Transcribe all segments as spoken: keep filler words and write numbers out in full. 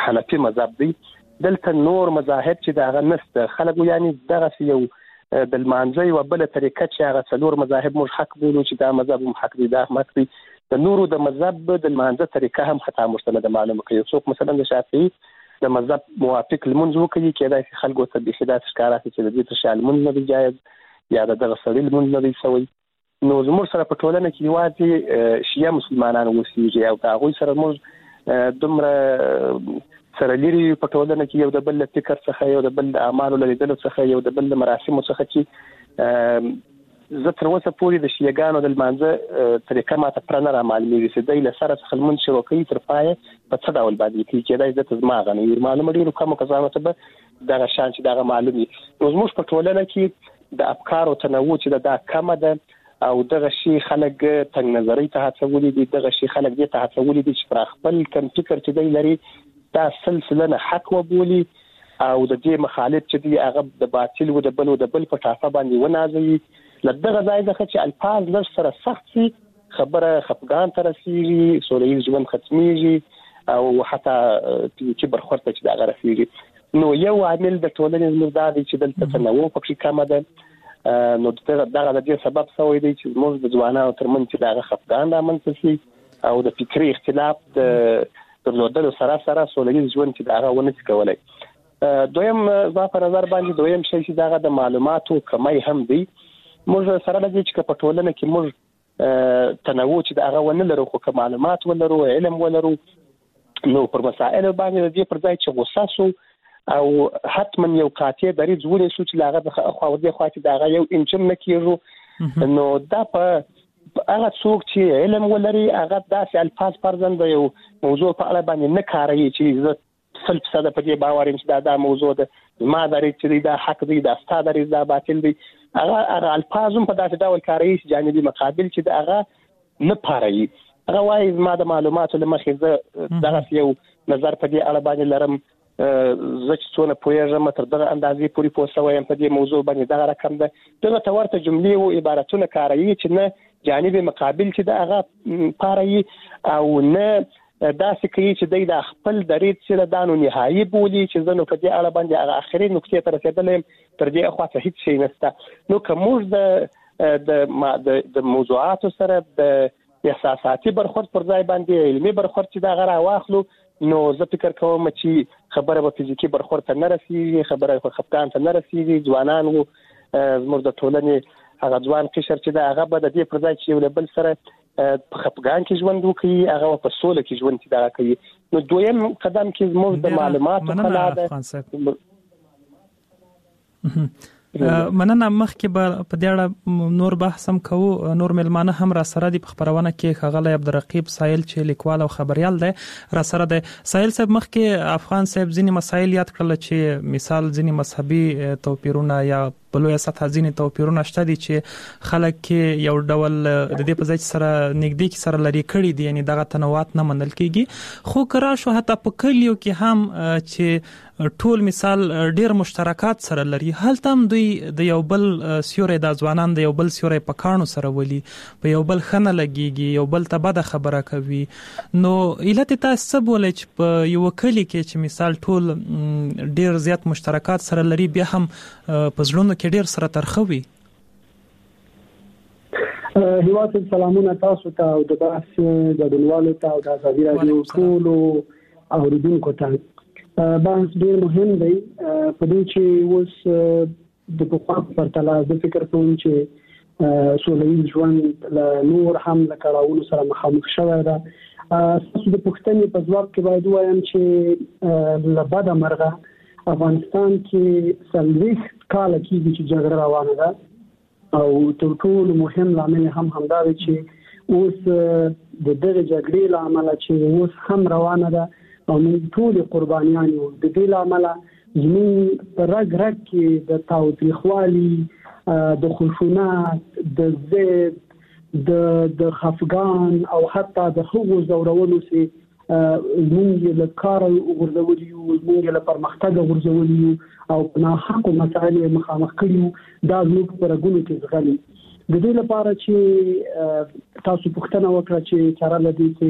حنفي مذهب دی. دلته نور مذاهب چې دا هغه نشته. خلک یعنی دغه یو د لمانځه یوه بله طریقه چې هغه څلور مذاهب موږ حق بولو چې دا مذهب هم حق دی دا هم حق دی. د نورو د مذهب د لمانځه طریقه هم خطا مرسته نه معلومه کوي. څوک مثلا د شافعي د مذهب موافق لمونځ وکړي کېدای شي خلکو ته بیخي داسې ښکاره شي چې د دې تر شا لمونځ نه دی جایز یا د دغه سړي لمونځ نه دی سوی. نو زموږ سره په ټولنه کې یوازې شیعه مسلمانان اوسېږي او د هغوی سره موږ دومره سره لري په ټولنه کې یو د بل فکر څخه یو د بل اعمالو لیدلو څخه یو د بل مراسمو څخه چې زه تر اوسه پورې د شیعهګانو د لمانځه طریقه ماته پوره نه رامعلومېږي چې دوی له سره څخه لمونځ شروع کوي تر پایه په څه ډول باندې کوي. کېدای شي درته زما هغه نه وي معلومه ډېرو کمو کسانو ته به دغه شان چې دغه معلوم وي. نو زموږ په ټولنه کې د افکارو تنوع چې دا کمه ده او دغه شی خلک تنګ نظرۍ ته هڅولي دي. دغه شی خلک دې ته هڅولي دي چې پر خپل کم فکر چې دی لري دا سلسله نه حق وبولي او د دې مخالف چې دی هغه د باطل و د بل و د بل په ټاپه باندې ونازوي. له دغه ځای څخه چې الفاظ لږ سره سخت شي خبره خفګان ته رسېږي سوله ییز ژوند ختمېږي او حتی فزیکي برخورد ته چې دغه رسېږي. نو یو عامل د ټولنې زموږ دا دی چې دلته تنوع پکې کمه ده. نو دغه د دې سبب شوی دی چې زموږ د ځوانانو ترمنځ چې دغه خفګان رامنځته شي او د فکري اختلاف د درلودلو سره سره سوله ییز ژوند چې دغه ونه شي کولی. دویم زما په نظر باندې دویم شی چې دغه د معلوماتو کمی هم دی. موږ سره لږ چې په ټولنه کې موږ تنوع چې دغه ونه لرو خو که معلومات ولرو علم ولرو نو پر مسائلو باندې د دې پر ځای چې غوسه سو او حتما یو قاطع دریځ ونیسو چې له هغه خوا او دې خوا چې دغه یو انچم نه کېږو نو دا په هغه څوک چې علم ولري هغه داسې الفاظ فرضاً د یو موضوع په اړه باندې نه کاروي چې زه سل فیصده په دې باور یم چې دا دا موضوع ده زما دریځ چې دی دا حق دی دا ستا دریځ دا باطل دی. هغه هغه الفاظ هم په داسې ډول کاروي چې جانبي مقابل چې د هغه نه پاروي. هغه وایي زما د معلوماتو له مخې زه دغسې یو نظر په دې اړه باندې لرم زه چې څونه پوهېږم تر دغه اندازې پورې پوه شوی یم په دې موضوع باندې دغه رقم ده. دغه ته ورته جملې او عبارتونه کاروي چې نه جانب مقابل چې د هغه پاروي او نه داسې کوي چې دی د خپل دریځ چې دا نو نهایي بولي چې زه نو په دې اړه باندې هغه آخري نقطې ته رسېدلی یم تر دې اخوا هیڅ شی نشته. نو که موږ د د موضوعاتو سره د احساساتي برخورد پر ځای باندې علمي برخورد چې دغه راواخلو نو زه فکر کوم چې خبره به فزیکي برخورد ته نه رسېږي خبره خفګان ته نه رسېږي. ځوانان وو زموږ د ټولنې هغه ځوان قشر چې د هغه به د دې پر ځای چې یو له بل سره په خفګان کې ژوند وکړي هغه په سوله کې ژوند چې دغه کوي. نو دویم قدم کې زموږ د معلوماتو خلا ده. مننه. مخکې به په دې اړه نور بحث هم کوو. نور ملمانه هم را سره دي په خبرونه کې ښاغلی عبدالرقیب سایل چې لیکوال او خبریال دی را سره دی. سایل صاحب مخکې افغان صاحب ځینې مسایل یاد کړل چې مثال ځینې مذهبي توپیرونه یا بلوی سطح ځینې توپیرونه شته دي چې خلک کې یو ډول د دې په ځای چې سره نږدې کې سره لري کړي دي یعنی دغه تنوعات نه منل کېږي. خو که راشو حتی په کلیو کې هم چې ټول مثال ډیر مشترکات سره لري هلته هم دوی د یو بل سیوري د ځوانان د یو بل سیوري په کانو سره ولي په یو بل خنه لګيږي یو بل ته بده خبره کوي. نو علت تاسو څه بولئ چې په یو کلی کې چې مثال ټول ډیر زیات مشترکات سره لري بیا هم په ځلونو کې ډیر سره ترخوي؟ هیواد سلامونه تاسو ته او د بحث ګډونوالو ته او د ازادي راډیو ټولو اوریدونکو ته. بحث ډیر مهم دی په دې چې اوس د پخوا په پرتله زه فکر کوم چې سوله ییز ژوند له نور هم له کړاوونو سره مخامخ شوی ده. ستاسو د پوښتنې په ځواب کې باید ووایم چې له بده مرغه افغانستان کې څلوېښت کاله کېږي چې جګړه روانه ده او تر ټولو مهم لامل هم همدا دی چې اوس د دغې جګړې له امله چې اوس هم روانه ده او موږ ټول قربانیان یو. د دې له امله زموږ په رګ رګ کې د تاوتریخوالي د خشونت د ضد د د خفګان او حتی د هغو ځورولو چې زموږ له کاره وغورځولي یو زموږ له پرمختګه غورځولي یو او په ناحقو مسایلو یې مخامخ کړي یو دا زموږ په رګونو کې ځغلي. د دې لپاره چې تاسو پوښتنه وکړه چې چاره له دې چې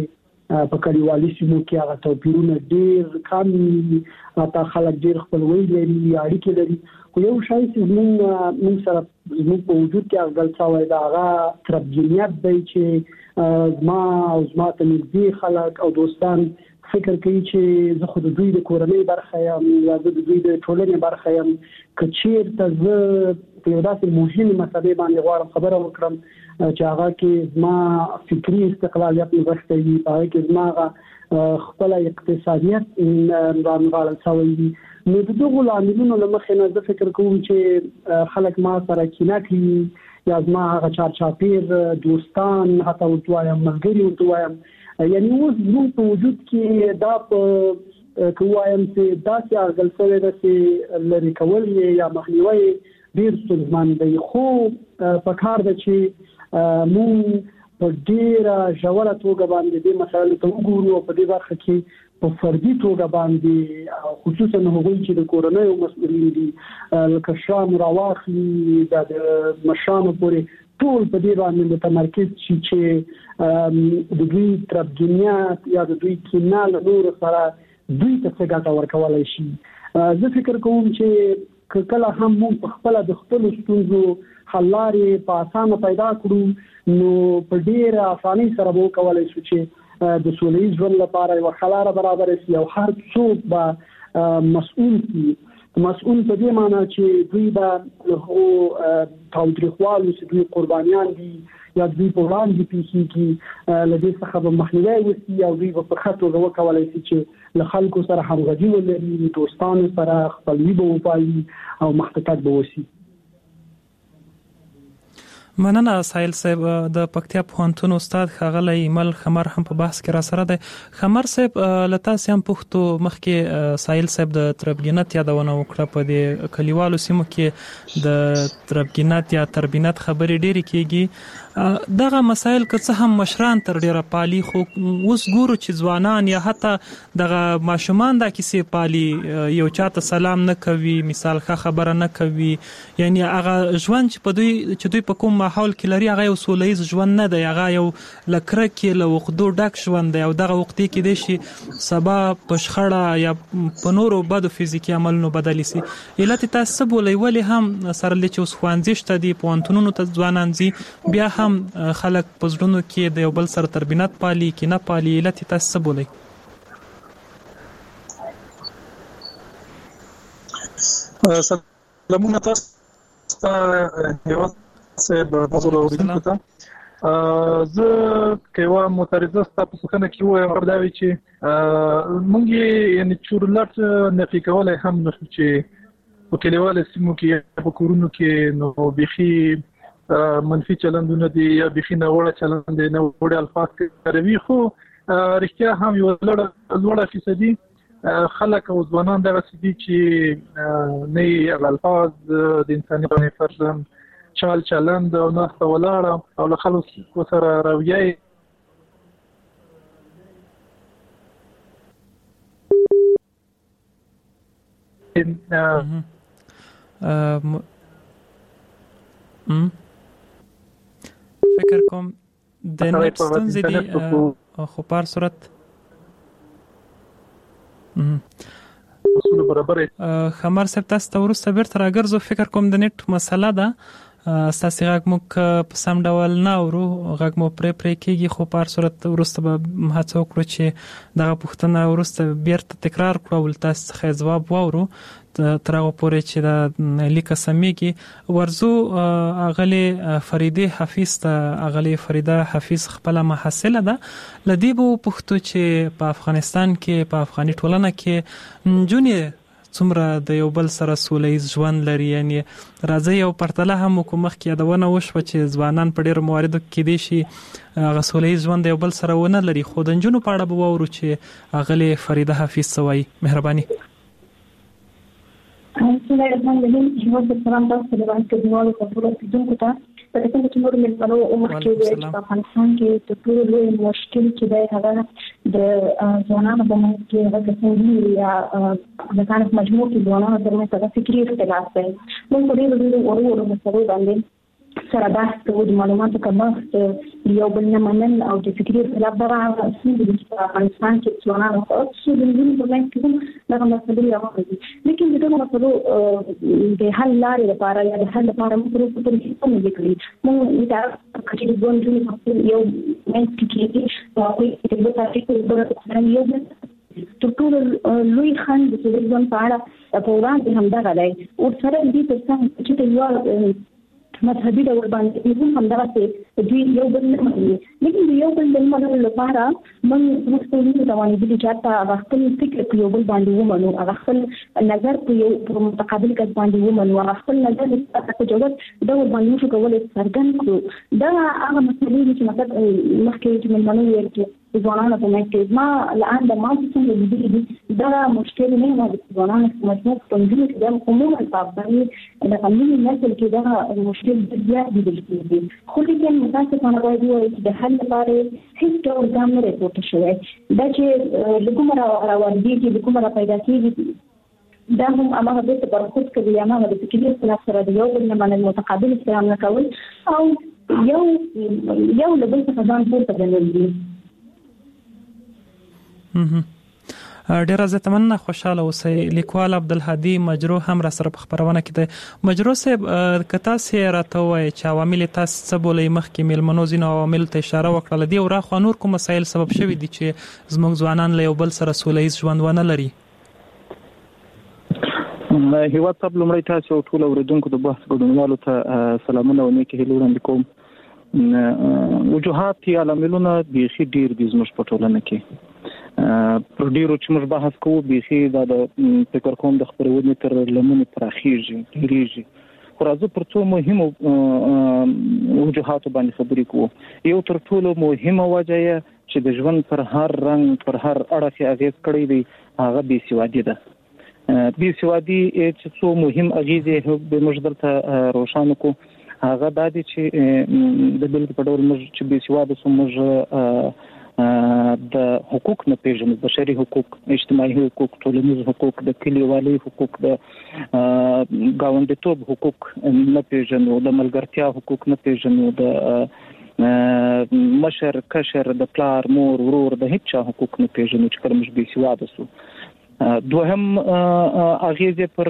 په کلیوالي سیمو کې هغه توپیرونه ډېر کم دي، حتی خلک ډېر خپلوي لري، اړیکې لري. خو یو شی چې زموږ موږ سره زموږ په وجود کې هغه ګل شوی د هغه تربګنیت دی چې زما او زما ته نږدې خلک او دوستان فکر کوي چې زه خو د دوی د کورنۍ برخه یم یا زه د دوی د ټولنې برخه یم، که چېرته زه په یو داسې مهمې مسلې باندې غواړم خبره وکړم چې هغه کې زما فکري استقلالیت نغښتی وي، په هغه کې زما هغه خپله اقتصادیت رانغاړل شوی وي، نو د دغو لاملونو له مخې نه زه فکر کوم چې خلک ما سره کینه کوي یا زما هغه چارچاپیر دوستان حتی ورته وایم ملګري ورته وایم. یعنی اوس زموږ په وجود کې دا په که ووایم چې داسې ارګل شوی ده چې لرې کول یې یا مخنیوی یې ډېر ستونزمن دی، خو په کار ده چې مونږ په ډېره ژوره توګه باندې دې مسایلو ته وګورو او په دې برخه کې په فردي توګه باندې خصوصا هغوی چې د کورنیو مسؤلین دي لکه شام راواخلي د مشرانو پورې ټول په دې باندې متمرکز شي چې د دوی تربګنیت یا د دوی کینه له نورو سره دوی ته څه ګټه ورکولی شي. زه فکر کوم چې کله هم موږ په خپله د خپلو ستونزو حل لارې په اسانه پیدا کړو نو په ډېره اسانۍ سره به وکولی شو چې د سوله ییز ژوند لپاره یوه ښه لاره برابره شي او هر څوک به مسؤول شي. مسؤول په دې معنی چې دوی به له هغو تاوتریخوالو چې دوی قربانیان دي یا دوی په وړاندې پیښیږي له دې څخه به مخنیوی وشي او دوی به په ښه توګه وکولی شي چې له خلکو سره همغږي ولري، دوستانو سره خپلوي به وپالي او محبت به وشي. مننه سایل صاحب. د پکتیا پوهنتون استاد ښاغلی ایمل خمر هم په بحث کې را سره دی. خمر صاحب له تاسې هم پوښتو، مخکې سایل صاحب د تربګنیت یادونه وکړه، په دې کلیوالو سیمو کې د تربګنیت یا تربینت خبرې ډېرې کېږي. دغه مسایل که څه هم مشران تر ډېره پالي، خو اوس ګورو چې ځوانان یا حتی دغه ماشومان دا کیسې پالي، یو چاته سلام نه کوي، مثال ښه خبره نه کوي، یعنی هغه ژوند چې په دوی چې دوی په کوم ماحول کې لري هغه یو سوله ییز ژوند نه دی، هغه یو له کرکې له عقدو ډک ژوند دی او دغه عقدې کیدای شي سبا په شخړه یا په نورو بدو فزیکي عملونو بدلې شي. علت یې تاسو څه بولئ؟ ولې هم سره له چې اوس ښوونځي شته دي، پوهنتونونو ته ځوانان ځي، بیا هم خلک په زړونو کې د یو بل سره تربینت پالي کې نه پالي؟ علت یې تاسو څه بولئ؟ سلامونه تاسو ته صاحب موضوع اوریدونکو ته. زه که یوه معترضه ستا په پوښتنه کې ووایم هغه دا وي چې موږ یې یعنې چورلټ نفي کولی هم نه شو چې په کلیوالو سیمو کې په کورونو کې نو بیخي منفي چلندونه دي یا بیخي ناوړه چلند دی، ناوړه الفاظ کاروي، خو رښتیا هم یوه لوړه فیصدي خلک او ځوانان دغسې دي چې نه یې هغه الفاظ د انساني باندې فرضاً چال چلند او ناسته ولاړه او له خلکو سره رویه فکر کوم د نت ستونزې دي، خو په هر صورت خمر صاحب تاسو ته وروسته بیرته راګرځو. فکر کوم د نت مسله ده، ستاسې غږ موږ په سم ډول نه اورو، غږ مو پرې پرې کېږي، خو په هر صورت وروسته به هڅه وکړو چې دغه پوښتنه وروسته بیرته تکرار کړو او له تاسو څخه یې ځواب واورو تر هغه پورې چې دا لیکه سمیږي. ورځو اغلې فریده حفیظ ته. اغلې فریده حفیظ خپله محصله ده. له دې به وپوښتو چې په افغانستان کې په افغاني ټولنه کې نجونې څومره د یو بل سره سوله ییز ژوند لري؟ یعنی راځي یو پرتله هم وکړو، مخکې یادونه وشوه چې ځوانان په ډېرو مواردو کې کیدای شي هغه سوله ییز ژوند د یو بل سره ونه لري، خو د نجونو په اړه به واورو چې اغلې فریده حفیظ څه وایي. مهرباني. بسم الله الرحمن الرحیم. هیواد سلام تاسو ته باندې کډوالو په ټول اوسیدونکو ته. په دې کې چې نور ملګرو عمر کې وایي چې په افغانستان کې د ټولو لوی مشکل چې دی هغه د ځوانانو په منځ کې هغه څنګه یا د کانس مجموعه کې ځوانانو ترمنځ هغه فکري اختلاف دی. موږ په دې ډول ورو ورو مسلې باندې سره بحث کوو د معلوماتو کمښت یو بل نه منل او د فکري اختلاف دغه ستونزې دي چې په افغانستان کې ځوانانو خصوصا د نجونو په منځ کې هم دغه مسلې روانې دي. لیکن د دغو مسلو د حل لارې لپاره یا د حل لپاره موږ پروسه په هیڅ نه دي کړي. موږ دا کچې د ځوان نجونې یو منځ کې کېږي او هغوی د بل تاریخ یو بل تر ټولو لوی خنډ د ځوان په اړه په وړاندې همدغه دی. ورسره دې تر څنګ چې یو مذهبي ډول باندې هم همدغسې دوی یو بل نه مني. لیکن د یو بل د منلو لپاره موږ زموږ ټولنې روانېدلي چې حتی هغه خپل فکر په یو بل باندې ومنو، هغه خپل نظر په یو پر متقابل کس باندې ومنو، هغه خپل نظر په جوړت ډول باندې نشو کولی څرګند کړو. دا هغه مسلې دي چې مطلب مخکې چې مېلمنو ویل چې ځوانانو په منځ کې زما له انده ما چې څنګه لیدلي دي دغه مشکل نه و د ځوانانو په مجموع په نجونو کې دا عموما په افغاني دغه نوي نسل کې دغه مشکل ډېر زیات لیدل کېږي. خو لیکن متاسفانه باید ووایو چې د حل لپاره هېڅ ډول ګام نه دی پورته شوی. دا چې له کومه راواردېږي له کومه راپیدا کېږي دا هم هماغه بېرته برخود کوي، هماغه د فکري اختلاف سره د یو بل نه منل، متقابل احترام نه کول او یو یو له بل څخه ځان پورته ګڼل دي. ډیر زه تمنا خوشاله اوسئ. لیکوال عبدالهادي مجروح هم را سره په خبرونه کې دی. مجروح صاحب کتا سي راته وای چې عوامل تاسو څه بولې مخکې ملمنو زینو عوامل ته اشاره وکړه دی او را خو نور کوم مسایل سبب شوي دي چې زموږ ځوانان له یو بل سره سولهییز ژوند ونه لري. هیواد صاحب لومړی تاسو ټول اوریدونکو د بحث ګډونوالو ته سلامونه او نیکې هیلې وړاندې کوم. وجوهات یا عاملونه بیخي ډیر دي زموږ په ټولنه کې. پر ډیرو چې موږ بحث کوو بیخي دا د فکر کوم د خپرونې تر لمنې پراخیږي ډیریږي. خو راځو پر څو مهمو وجوهاتو باندې خبرې کوو. یو تر ټولو مهمه وجه یې چې د ژوند پر هر رنګ پر هر اړخ یې اغېز کړی دی هغه بېسوادي ده. بېسوادي چې څو مهم اغېز یې موږ دلته روښانه کړو هغه دا دی چې د بېلګې په ډول موږ چې بېسواده شو موږ د حقوق نه پیژنو، بشري حقوق، اجتماعي حقوق، ټولنیز حقوق، د کلیوالي حقوق، د ګاونډیتوب حقوق نه پیژنو، د ملګرتیا حقوق نه پیژنو، د مشر کشر د پلار مور ورور د هیڅ چا حقوق نه پیژنو چې کله موږ بېسواده شو. دوهم اغېز پر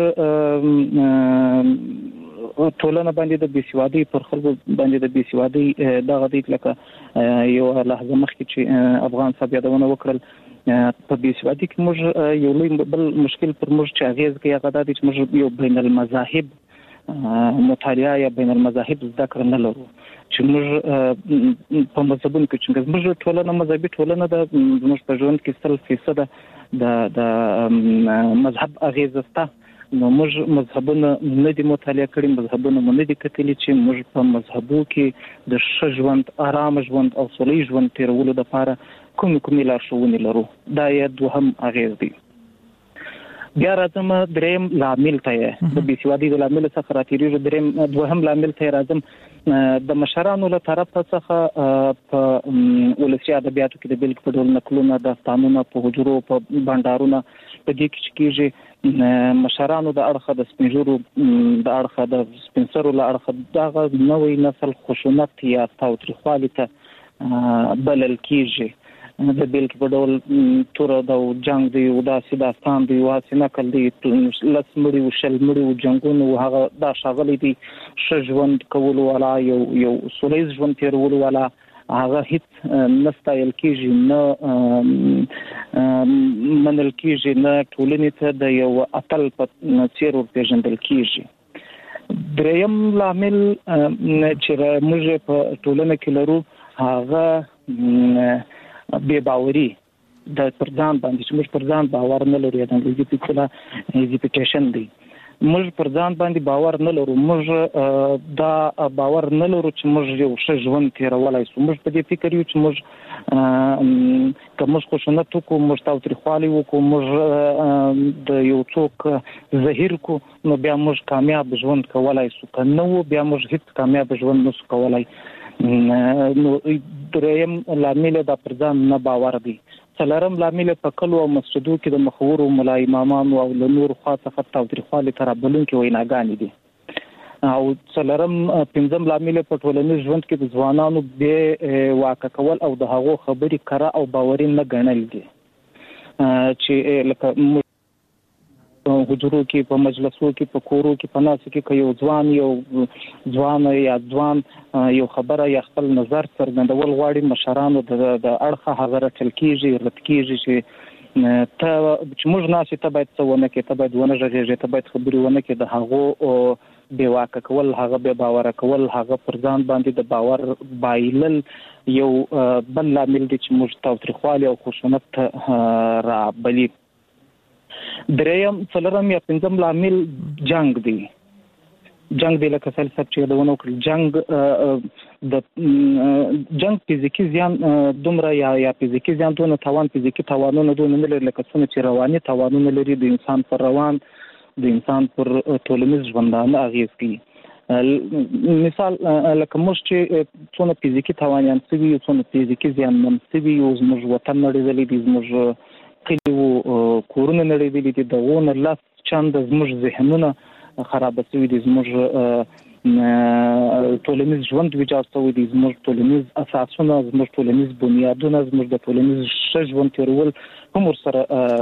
ټولنه باندې د بېسوادۍ پر خلکو باندې د بېسوادۍ دغه دی لکه یو لحظه مخکې چې افغان صاحب یادونه وکړل په بېسوادۍ کې موږ یو لوی بل مشکل پر موږ چې اغېز کوي هغه دا دی چې موږ یو بین المذاهب مطالعه یا بین المذاهب زده کړه نه لرو چې موږ په مذهبونو کې چې موږ ټولنه مذهبي ټولنه ده زموږ په ژوند کې سل فیصده د مذهب اغېز شته. نو موږ مذهبونه نه دي مطالعه کړي، مذهبونه مو نه دي کتلي چې موږ په مذهبو کې د ښه ژوند، آرام ژوند او سوله ییز ژوند تېرولو دپاره کومې کومې لارښوونې لرو. دا یې دوهم اغېز دی. بیا راځم دریم لامل ته یې د بېسوادۍ د لامل څخه راتېرېږو. دریم دوهم لامل ته یې راځم د مشرانو له طرفه څخه په ولسي ادبیاتو کې د بېلګې په ډول نکلونه، داستانونه په حجرو په بنډارونه په دې کې چې کېږي مشرانو د اړخه د سپین ږیرو د اړخه د سپین سرو له اړخه دغه نوی نسل خشونت یا تاوتریخوالي ته بلل کېږي. د بېلګې په ډول توره ده او جنګ دی او داسې داستان دی او هسې نکل دی، لس مړي و شل مړي و جنګونه و هغه دا ښاغلی دی ښه ژوند کولو والا یو یو سوله ییز ژوند تېرولو والا هغه هیڅ نه ستایل کېږي، نه منل کېږي، نه ټولنې ته د یو اتل په څېر ورپېژندل کېږي. دریم لامل چې موږ په ټولنه کې لرو هغه بې باوري د پر ځان باندې چې موږ پر ځان باور نه لرو، یا د انګلیزي په اصطلاح هیزیټیشن دی. موږ پر ځان باندې باور نه لرو، موږ دا باور نه لرو چې موږ یو ښه ژوند تېرولی شو. موږ په دې فکر یو چې موږ که موږ خشونت وکړو، موږ تاوتریخوالی وکړو، موږ د یو څوک زهیر کړو، نو بیا موږ کامیاب ژوند کولی شو، که نه وو بیا موږ هیڅ کامیاب ژوند نشو کولی. نو دریم لامل دا پر ځان نه باور دی. څلورم لامل په کلو او مسجدو کې د مخورو ملا امامانو او له نورو خوا څخه تاوتریخوالي ته رابلونکي ویناګانې دي. او څلورم پنځم لامل په ټولنیز ژوند کې د ځوانانو به واقع کول او د هغو خبري کړه او باوري نه ګڼل دي چې لکه حضورو کې په مجلسو کې په کورو کې په ناس کې یو ځوان یو ځوان یا ځوان یو خبره یا خپل نظر څرګندول غواړي مشرانو د اړخه هغه رټل کیږي رټ کیږي چې ته چې موږ ناسې ته باید څه ونه کې ته باید ونه غږیږي ته باید خبري ونه کې د هغو بې واقع کول هغه بې باوره کول هغه پر ځان باندې د باور بایلل یو بل لامل دی چې موږ تاوتریخوالي او خشونت را بلي. دریم څلورم یا پنځم لامل جنگ دی. جنگ دی لکه سل سب چې دونه وکړي جنگ د جنگ فزیکی زیان دومره یا یا فزیکی زیان دونه توان فزیکی توانونه دونه نه لري لکه څنګه چې رواني توانونه لري د انسان پر روان د انسان پر ټولنیز ژوندانه اغیز کوي. مثال لکه موږ چې څونه فزیکی توانیان سوي څونه فزیکی زیان من سوي او موږ وطن نړیدلې دي موږ کلیو کورونه نړیدلې دي دغه نه لاس چاند موږ ذهنونه خراب شوی دي زموږ ټولنیز ژوند ویجاړ شوی دي زموږ ټولنیز اساسونه زموږ ټولنیز بنیادونه زموږ د ټولنیز ژوند تیرول هم ورسره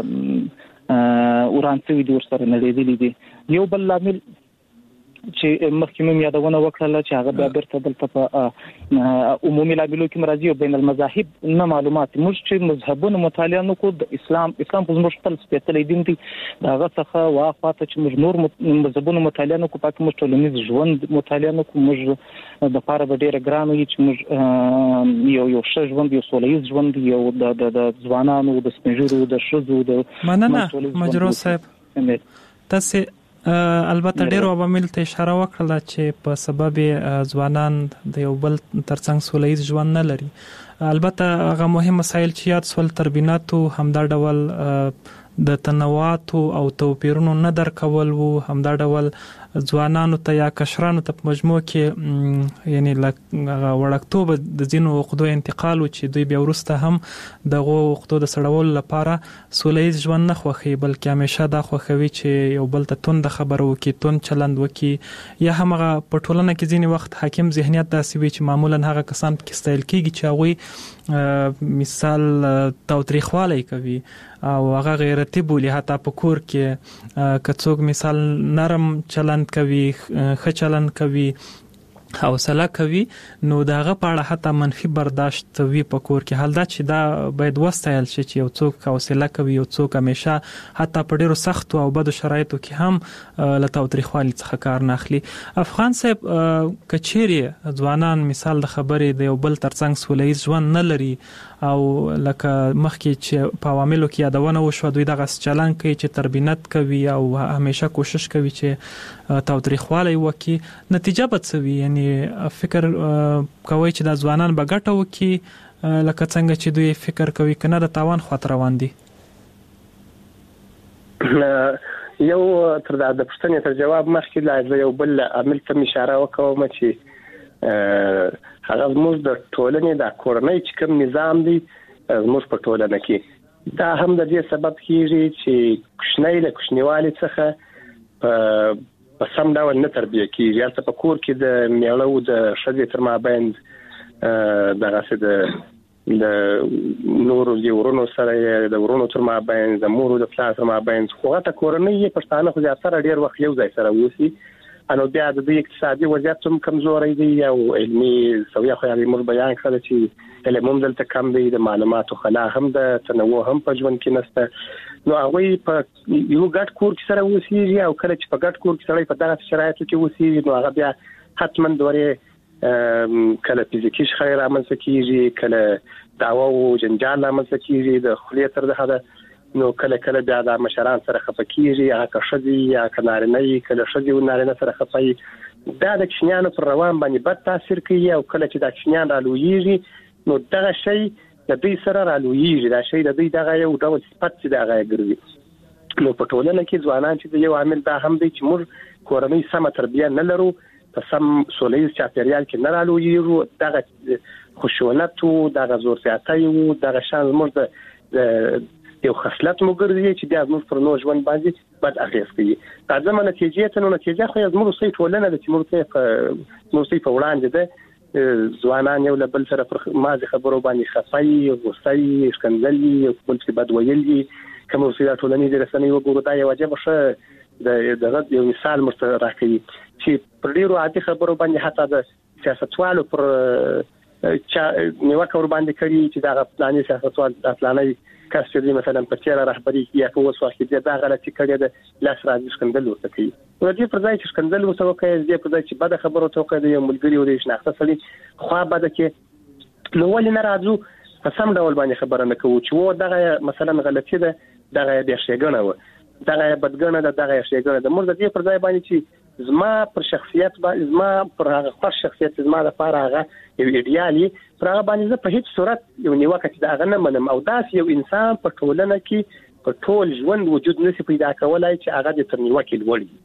وران شوی دي ورسره نړیدلې دي. یو بل لامل چې مخکې مې یادونه وکړه چې هغه بیا بیرته دلته په عمومي لاملو کې مرضی او بین المذاهب نه معلومات موږ چې مذهبونه مطالعه نکو د اسلام اسلام په موږ خپل سپېڅلې دین دی هغه څخه واخاته چې موږ نور مذهبونه مطالعه نکو پاتې موږ ټولنیز ژوند مطالعه نکو موږ د پاره به ډیره ګران وي چې موږ یو یو ښه ژوند یو سولهییز ژوند یو د د ځوانانو د سپینږیرو د ښځو د مننه مجروح صاحب. تاسو البته ډېر عوامل ته اشاره وکړه چې په سبب ځوانان د یو بل ترڅنګ سولهییز ژوند نه لري. البته هغه مهم مسایل چې یاد سول تربیناتو همدا ډول د تنوعات او توپیرونو نه درکول وو همدا ډول ځوانانو ته یا کشرانو ته په مجموع کې یعنی وړکتوب د ځینو عقدو انتقال چې دوی بیا وروسته هم دغه عقدو د سړولو لپاره سولهییز ژوند نه خوښي بلکې همیشه دا خوښوي چې یو بل ته توند خبرو وکړي توند چلند وکړي یا هم هغه په ټولنه کې ځینې وخت حاکم ذهنیت داسې وي چې معمولا هغه کسان پکې ستایل کېږي چې هغوی مثال تاوتریخوالی کوي او هغه غیرتي بولي حتی په کور کې که څوک مثال نرم چلند کوي ښه چلند کوي حوصله کوي نو داغه پاړه حتی منفي برداشت وی په کور کې حال دا چې دا باید وستایل شي چې یو څوک حوصله کوي یو څوک همیشه حتی په ډیرو سخت او بدو شرایطو کې هم له تاوتریخوالي څخه کار نه اخلي. افغان صاحب کچيري ځوانان مثال د خبرې د یو بل ترڅنګ سولهییز ژوند نه لري او لکه مخکې چې په عواملو کې یادونه وشو دوی دغه چلن کوي چې تربینت کوي او همیشه کوشش کوي چې تاوتریخوالی وکړي نتیجه به څه وي یعنی فکر کوي چې د ځوانان به ګټه وکړي لکه څنګه چې دوی فکر کوي کنه د تاوان خاطر روان دي. یو تر دا د پښتنې تر جواب مخکې لا یو بل عامل ته اشاره وکوم چې هغه موږ د ټولنې د کورنۍ چې کوم نظام دی موږ په ټولنه کې دا هم د دې سبب کیږي چې کوچنی له کوچنیوالي څخه په سم ډول نه تربیه کیږي البته په کور کې د میړو د ښځې تر مابین دغه څه د د نورو ورونو سره د ورونو تر مابین د مور او د پلار تر مابین خو هغه کورنۍ پښتانه خو زیاتره ډیر وخت یو ځای سره اوسي انو بیا د اقتصادي وضعیت هم کمزوري دی او علمي سویا خو یې موږ بیان کړل چې علم دلته کم دی د معلوماتو خلا هم د تنوع هم په ژوند کې نشته نو هغه په یو ګډ کور کې سره اوسېږي او کله چې په ګډ کور کې سره په دغه شرایطو کې اوسېږي نو هغه بیا حتما دوی کله فزیکی شخړې رامنځته کیږي کله دعوا او جنجال رامنځته کیږي د خلیه تر دغه نو کله کله بیا د مشران سره خپکیږي یا کښدي یا کنارنه کله شدي او نارینه سره خپي دا د کښنیانو پر روان باندې بد تاثیر کوي او کله چې د کښنیان رالویږي نو دغه شی د دې سره رالویږي دا شی د دې دغه یو ډول صفت چې دغه ګرځي نو په ټولنه کې ځوانان چې یو عامل دا هم دی چې موږ کورنۍ سم تربیه نه لرو په سم سولهییز چاپیریال کې نه رالویږو دغه خشونت او دغه زور زیاتی او دغه شان موږ د یو خصلت مو ګرځي چې بیا موږ پر نور ژوند باندې بد اغیز کوي. راځم نتیجې ته نو نتیجه خو زموږ سي ټولنه د چې موږ ته موږ سي په وړاندې ده ځوانان یو له بل سره پر مازه خبرو باندې خفای غوسای شکنځلي او بل څه بد ویلي کوم وسیله ټولنیزه رسنۍ وګورو دا یو واجب شه د دغه یو مثال مرته راکړي چې پر ډیرو عادي خبرو باندې حتی د سیاستوالو پر چا نیوکه ور باندې کړي چې دا پلاني سیاستوال پلاني کس چې مثلا په چیرې رهبری یا په وسو کې دا غلطي کړي ده لاس راځي شکندل ورته کوي نو دې پر ځای چې شکندل وسو کوي دې پر ځای چې بده خبرو توګه د یو ملګری او د شناخته سړي خو بده کې نو ولې نه راځو په سم ډول باندې خبره نه کوو چې و دغه مثلا غلطي ده دغه د شیګنه و دغه بدګنه ده دغه شیګنه ده موږ دې پر ځای باندې چې زما پر شخصیت باندې زما پر هغه خاص شخصیت زما د لپاره هغه یو ایډیالي پر هغه باندې زه په هیڅ صورت یو نیوکه چې دا غنه منم او داس یو انسان په ټولنه کې په ټول ژوند وجود نشي پیدا کولای چې هغه د تر نیوکه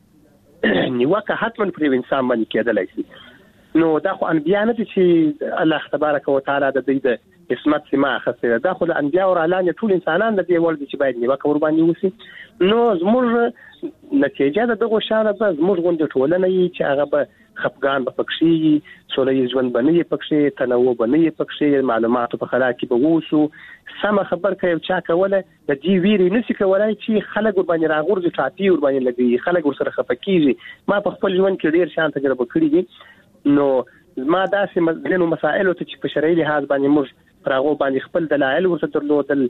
لوړي نیوکه حتما پر انسان باندې کېدلای شي نو دا خو انبیا نه چې الله تبارک وتعالى د دې د اسمت سما خسته دا خو د انبیا او اعلان ټول انسانان د دې ول چې باید نیوکه ور باندې وسی نو زموږ نتیجه د دغه شانه به زموږ غونډه ټولنه یي چې هغه به خفقان به پکشي سولې ژوند باندې پکشي تنوع باندې پکشي معلوماتو په خلا کې به ووسو سم خبر کوي چا کوله د دې ویری نشي کولای چې خلک ور باندې راغورځي ټاپي ور باندې لګي خلک ور سره خفقيږي ما په خپل ژوند کې ډیر شان تجربه کړې دي نو ما داسې مزلینو مسائل ته چې په شرعي لحاظ باندې موږ پراغو باندې خپل دلایل ورته درلودل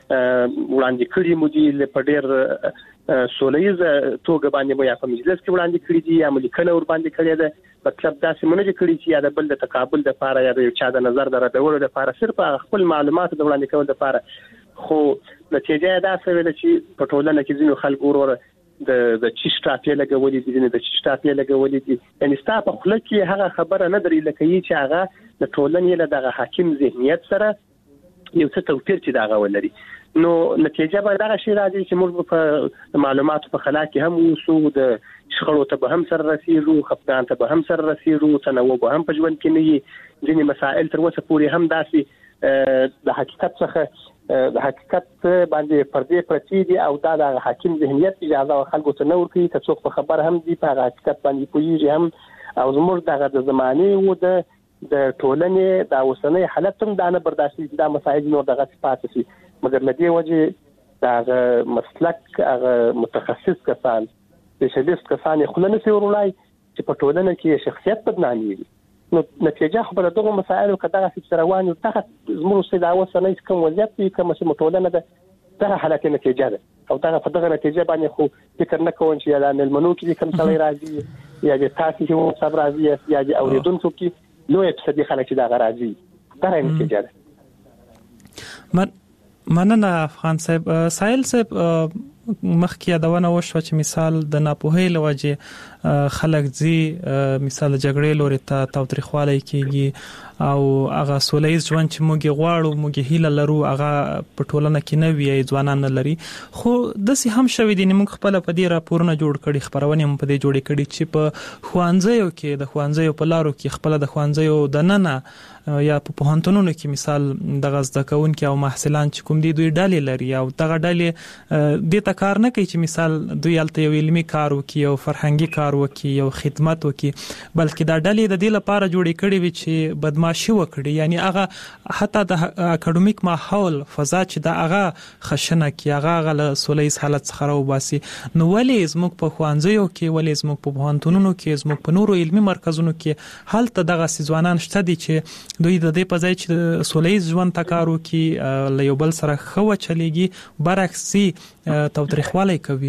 وړاندې کړی مو دي په ډیر سولېز توګه باندې مو یا په مجلس کې وړاندې کړی دي یا ملکانه ور باندې کړی ده مطلب داسې مونږ کړی چې یا د بل د تقابل د لپاره یا د چا د نظر درلودلو لپاره صرف خپل معلومات د وړاندې کول لپاره خو نتیجه دا څه ویل چې په ټولنه کې ځینو خلک ورور د د چشټاپې لګولې دي د چشټاپې لګولې دي یعنی ستا په خله کې هغه خبره نه درې لکه چې هغه د ټولنې له دغه حاکم ذهنیت سره یو څه توپیر چې دغه ولري نو نتیجه به دغه شی راځي چې موږ په معلوماتو په خلا کې هم وسو د شخړو ته به هم سره رسیدو خپګان ته به هم سره رسیدو تنوع به هم په ژوند کې نه وي ځینې مسائل تر اوسه پورې هم داسې د حقیقت څخه د حقیقت باندې پردې پرتی دي او دا د حاکم ذهنیت اجازه خلکو ته نور کوي چې څوک په خبر هم دي په حقیقت باندې پوهیږي هم او زموږ دغه د زمانه او د د ټولنې د اوسنۍ حالت هم دا نه برداشت دا مسایل نور دغه صفات شي مګر لدی وجه دا مسلک هغه متخصص کسان سپیشلیست کسان خو نه سي ورولای چې په ټولنه کې شخصیت بدنامي نو نتیجه خو به دغه مسایل کداغه چې روان او دغه زموږ سي دا اوسنۍ کوم وضعیت دي کوم چې ټولنه ده دغه حالت نتیجه ده او دغه په دغه نتیجه باندې خو فکر نه کوم چې دا ملمنو کې کوم څه راځي یا د تاسو چې صبر راځي یا د اوریدونکو کې نو اپسدي خلک دا غراځي دا نتیجه ده من مننه افغان صاحب سایل صاحب مخکې یادونه وشو چې مثال د ناپوهۍ لوجه خلک زی مثال جګړې لوري ته تاوتریخوالی کیږي او هغه سولېز ژوند چې موږ غواړو موږ هیله لرو هغه په ټولنه کې نه وي ځوانان نه لري خو د سي هم شوي دي موږ خپل په دې راپورونه جوړ کړي خبرونه هم په دې جوړې کړي چې په خوانځیو کې د خوانځیو په لارو کې خپل د خوانځیو د نننه یا په پوهنتونونو کې مثال د غزد کوونکو او محصلان چې کوم دي دوی ډالې لري او دغه ډالې د کار نه کوي چې مثال دوی الته یو علمي کار وکي او فرهنګي کار وکي او خدمت وکي بلکې دا ډلې د دې لپاره جوړې کړي وي چې بدمعشي وکړي یعنی هغه حتی د اکیډمیک ماحول فضا چې دا هغه خشنه کی هغه غل سولېز حالت څخه راوباسي نو ولې زموږ په خوانځیو کې ولې زموږ په پوهنتونونو کې زموږ په نورو علمي مرکزونو کې حالت دغه ځوانان شته دي چې دوی د دې په ځای چې سولېز ژوند تکارو کې له یو بل سره خو چلیږي برعکس تاوتریخوالی کوي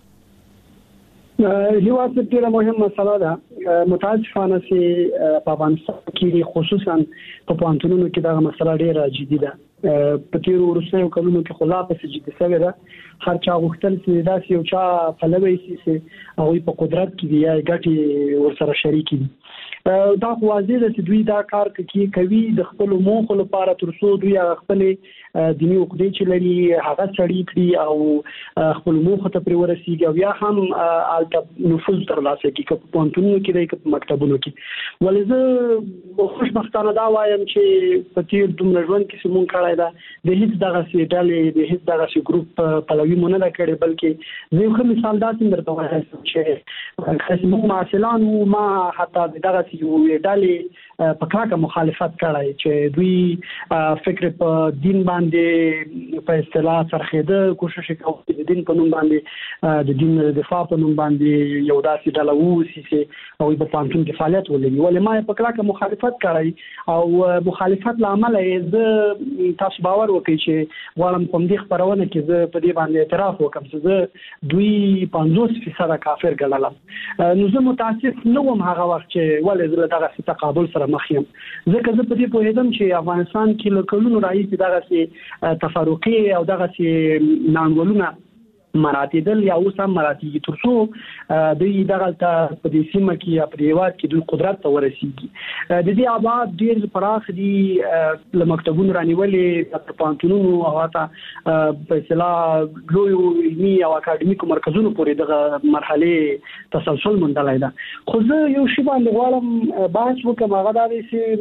یو څه ډیره مهمه مسله ده متاسفانه چې په افغانستان کې خصوصا په پوهنتونونو کې دا مسله ډیره جدي ده په تیر ورسره کلونو کې خلا په جدي سره ده هر چا غوښتل چې دا یو چا فلوي سي او په قدرت کې دی یا ګټي ورسره شریک دي دا واضح ده چې دوی دا کار کوي کوي د خپل موخو لپاره تر څو دوی خپل دیني عقیدې چې لري هغه سړي کړي او خپل موخو ته پرې ورسیږي او یا هم الته نفوذ ترلاسه کوي په پوهنتونونو کې د مکتبونو کې ولې زه خوشبختانه دا وایم چې په تیر دومره ژوند کې سمون کړای دا د هیڅ دغه سي ډلې د هیڅ دغه سي ګروپ پلوي مونږ نه کړی بلکې زه خو مثال دا څنګه درته وایم چې خصمو معاصلان ما حتی دغه سي ډلې په کاکه مخالفت کړای چې دوی فکر په دین باندې په اصطلاح سرخېده کوشش کوي د دین په نوم باندې د دین دفاع په نوم باندې یو داسې ډله ووسی چې او په پانتون کې فعالیت ولري ولې ما په کاکه مخالفت کړای او مخالفت لامل یې تاسو باور وکړئ چې غواړم کوم دي خبرونه کې زه په دې باندې اعتراف وکم چې زه دوی پنځوس فیصد کافر ګڼلم نو زه متاسف نه وم هغه وخت چې ولې زه دغه تقابل سره مخ یم ځکه زه په دې پوهیدم چې افغانستان کې له کلونو راځي دغه سي تفرقي او دغه سي نانولونه مراتیدل یا اوس هم مراتیږي تر څو دوی دغه په دې سیمه کې یا په هیواد کې دوی قدرت ته ورسیږي د دې آباد ډیر پراخ دي له مکتبونو رانیولې د پوهنتونونو او حتی په اصطلاح لوی علمي او اکاډمیکو مرکزونو پورې دغه مرحله تسلسل موندلای ده خو زه یو شی باندې غواړم بحث وکم هغه دا دی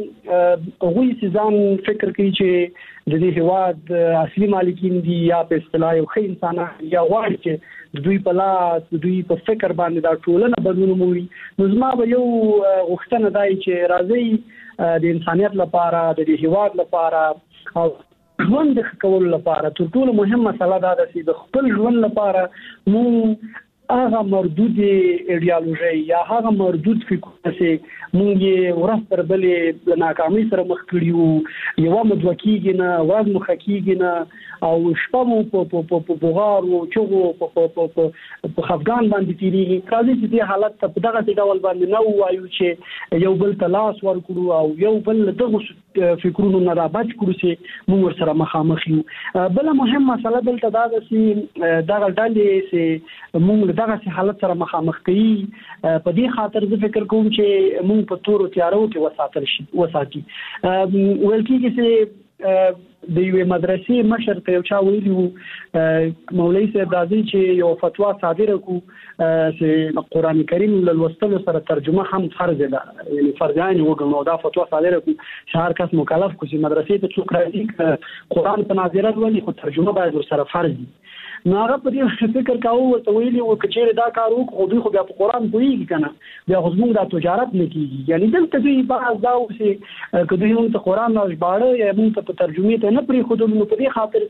چې هغوی چې ځان فکر کوي چې د دې هیواد اصلي مالکین دي یا په اصطلاح یو ښه انسانان یا غواړي چې دوی په لاس دوی په فکر باندې دا ټولنه بدلون مومي نو زما به یو غوښتنه دی چې راځي د انسانیت لپاره د دې هیواد لپاره او ژوند د کولو لپاره تر ټولو مهم مسله دا ده چې د خپل ژوند لپاره مونږ هغه مردود ایډیالوژي یا هغه مردود فکر چې مونږ یې ورځ تر بلې له ناکامۍ سره مخ کړیو یو مدوکیږي نه ورځ مخ کیږي نه او شپه مو په په په بغار او چغو په په په خفګان باندې تیریږي کله چې دې حالت ته په دغه ډول باندې نه وایو چې یو بل تلاش ورکړو او یو بل دغه فکرونو نه را بچ کړو چې موږ سره مخامخ یو بل مهم مسله دلته دا ده چې دغه ډلې چې موږ دغه حالت سره مخامخ کوي په دې خاطر زه فکر کوم چې موږ په تورو تیارو کې وساتل شي وساتي ویل کېږي چې د یوې مدرسې مشر ته یو چا ویلي مولوي صاحب راځي چې یو فتوا صادره کو چې قرآن کریم له لوستلو سره ترجمه هم فرض ده یعنی فرض عین وګڼو دا فتوا صادره کو چې هر کس مکلف کو چې مدرسې ته څوک راځي قرآن په ناظره ولي خو ترجمه باید ورسره فرض وي نو هغه په دې فکر کاوه ورته ویلي و چې دا کار وکړو دوی خو بیا په قرآن پوهېږي که نه بیا خو زموږ دا تجارت نه کېږي یعنی دلته دوی بعض دا و چې که دوی موږ ته قرآن نه ژباړه یا موږ ته په ترجمې ته نه پرېښودل نو په دې خاطر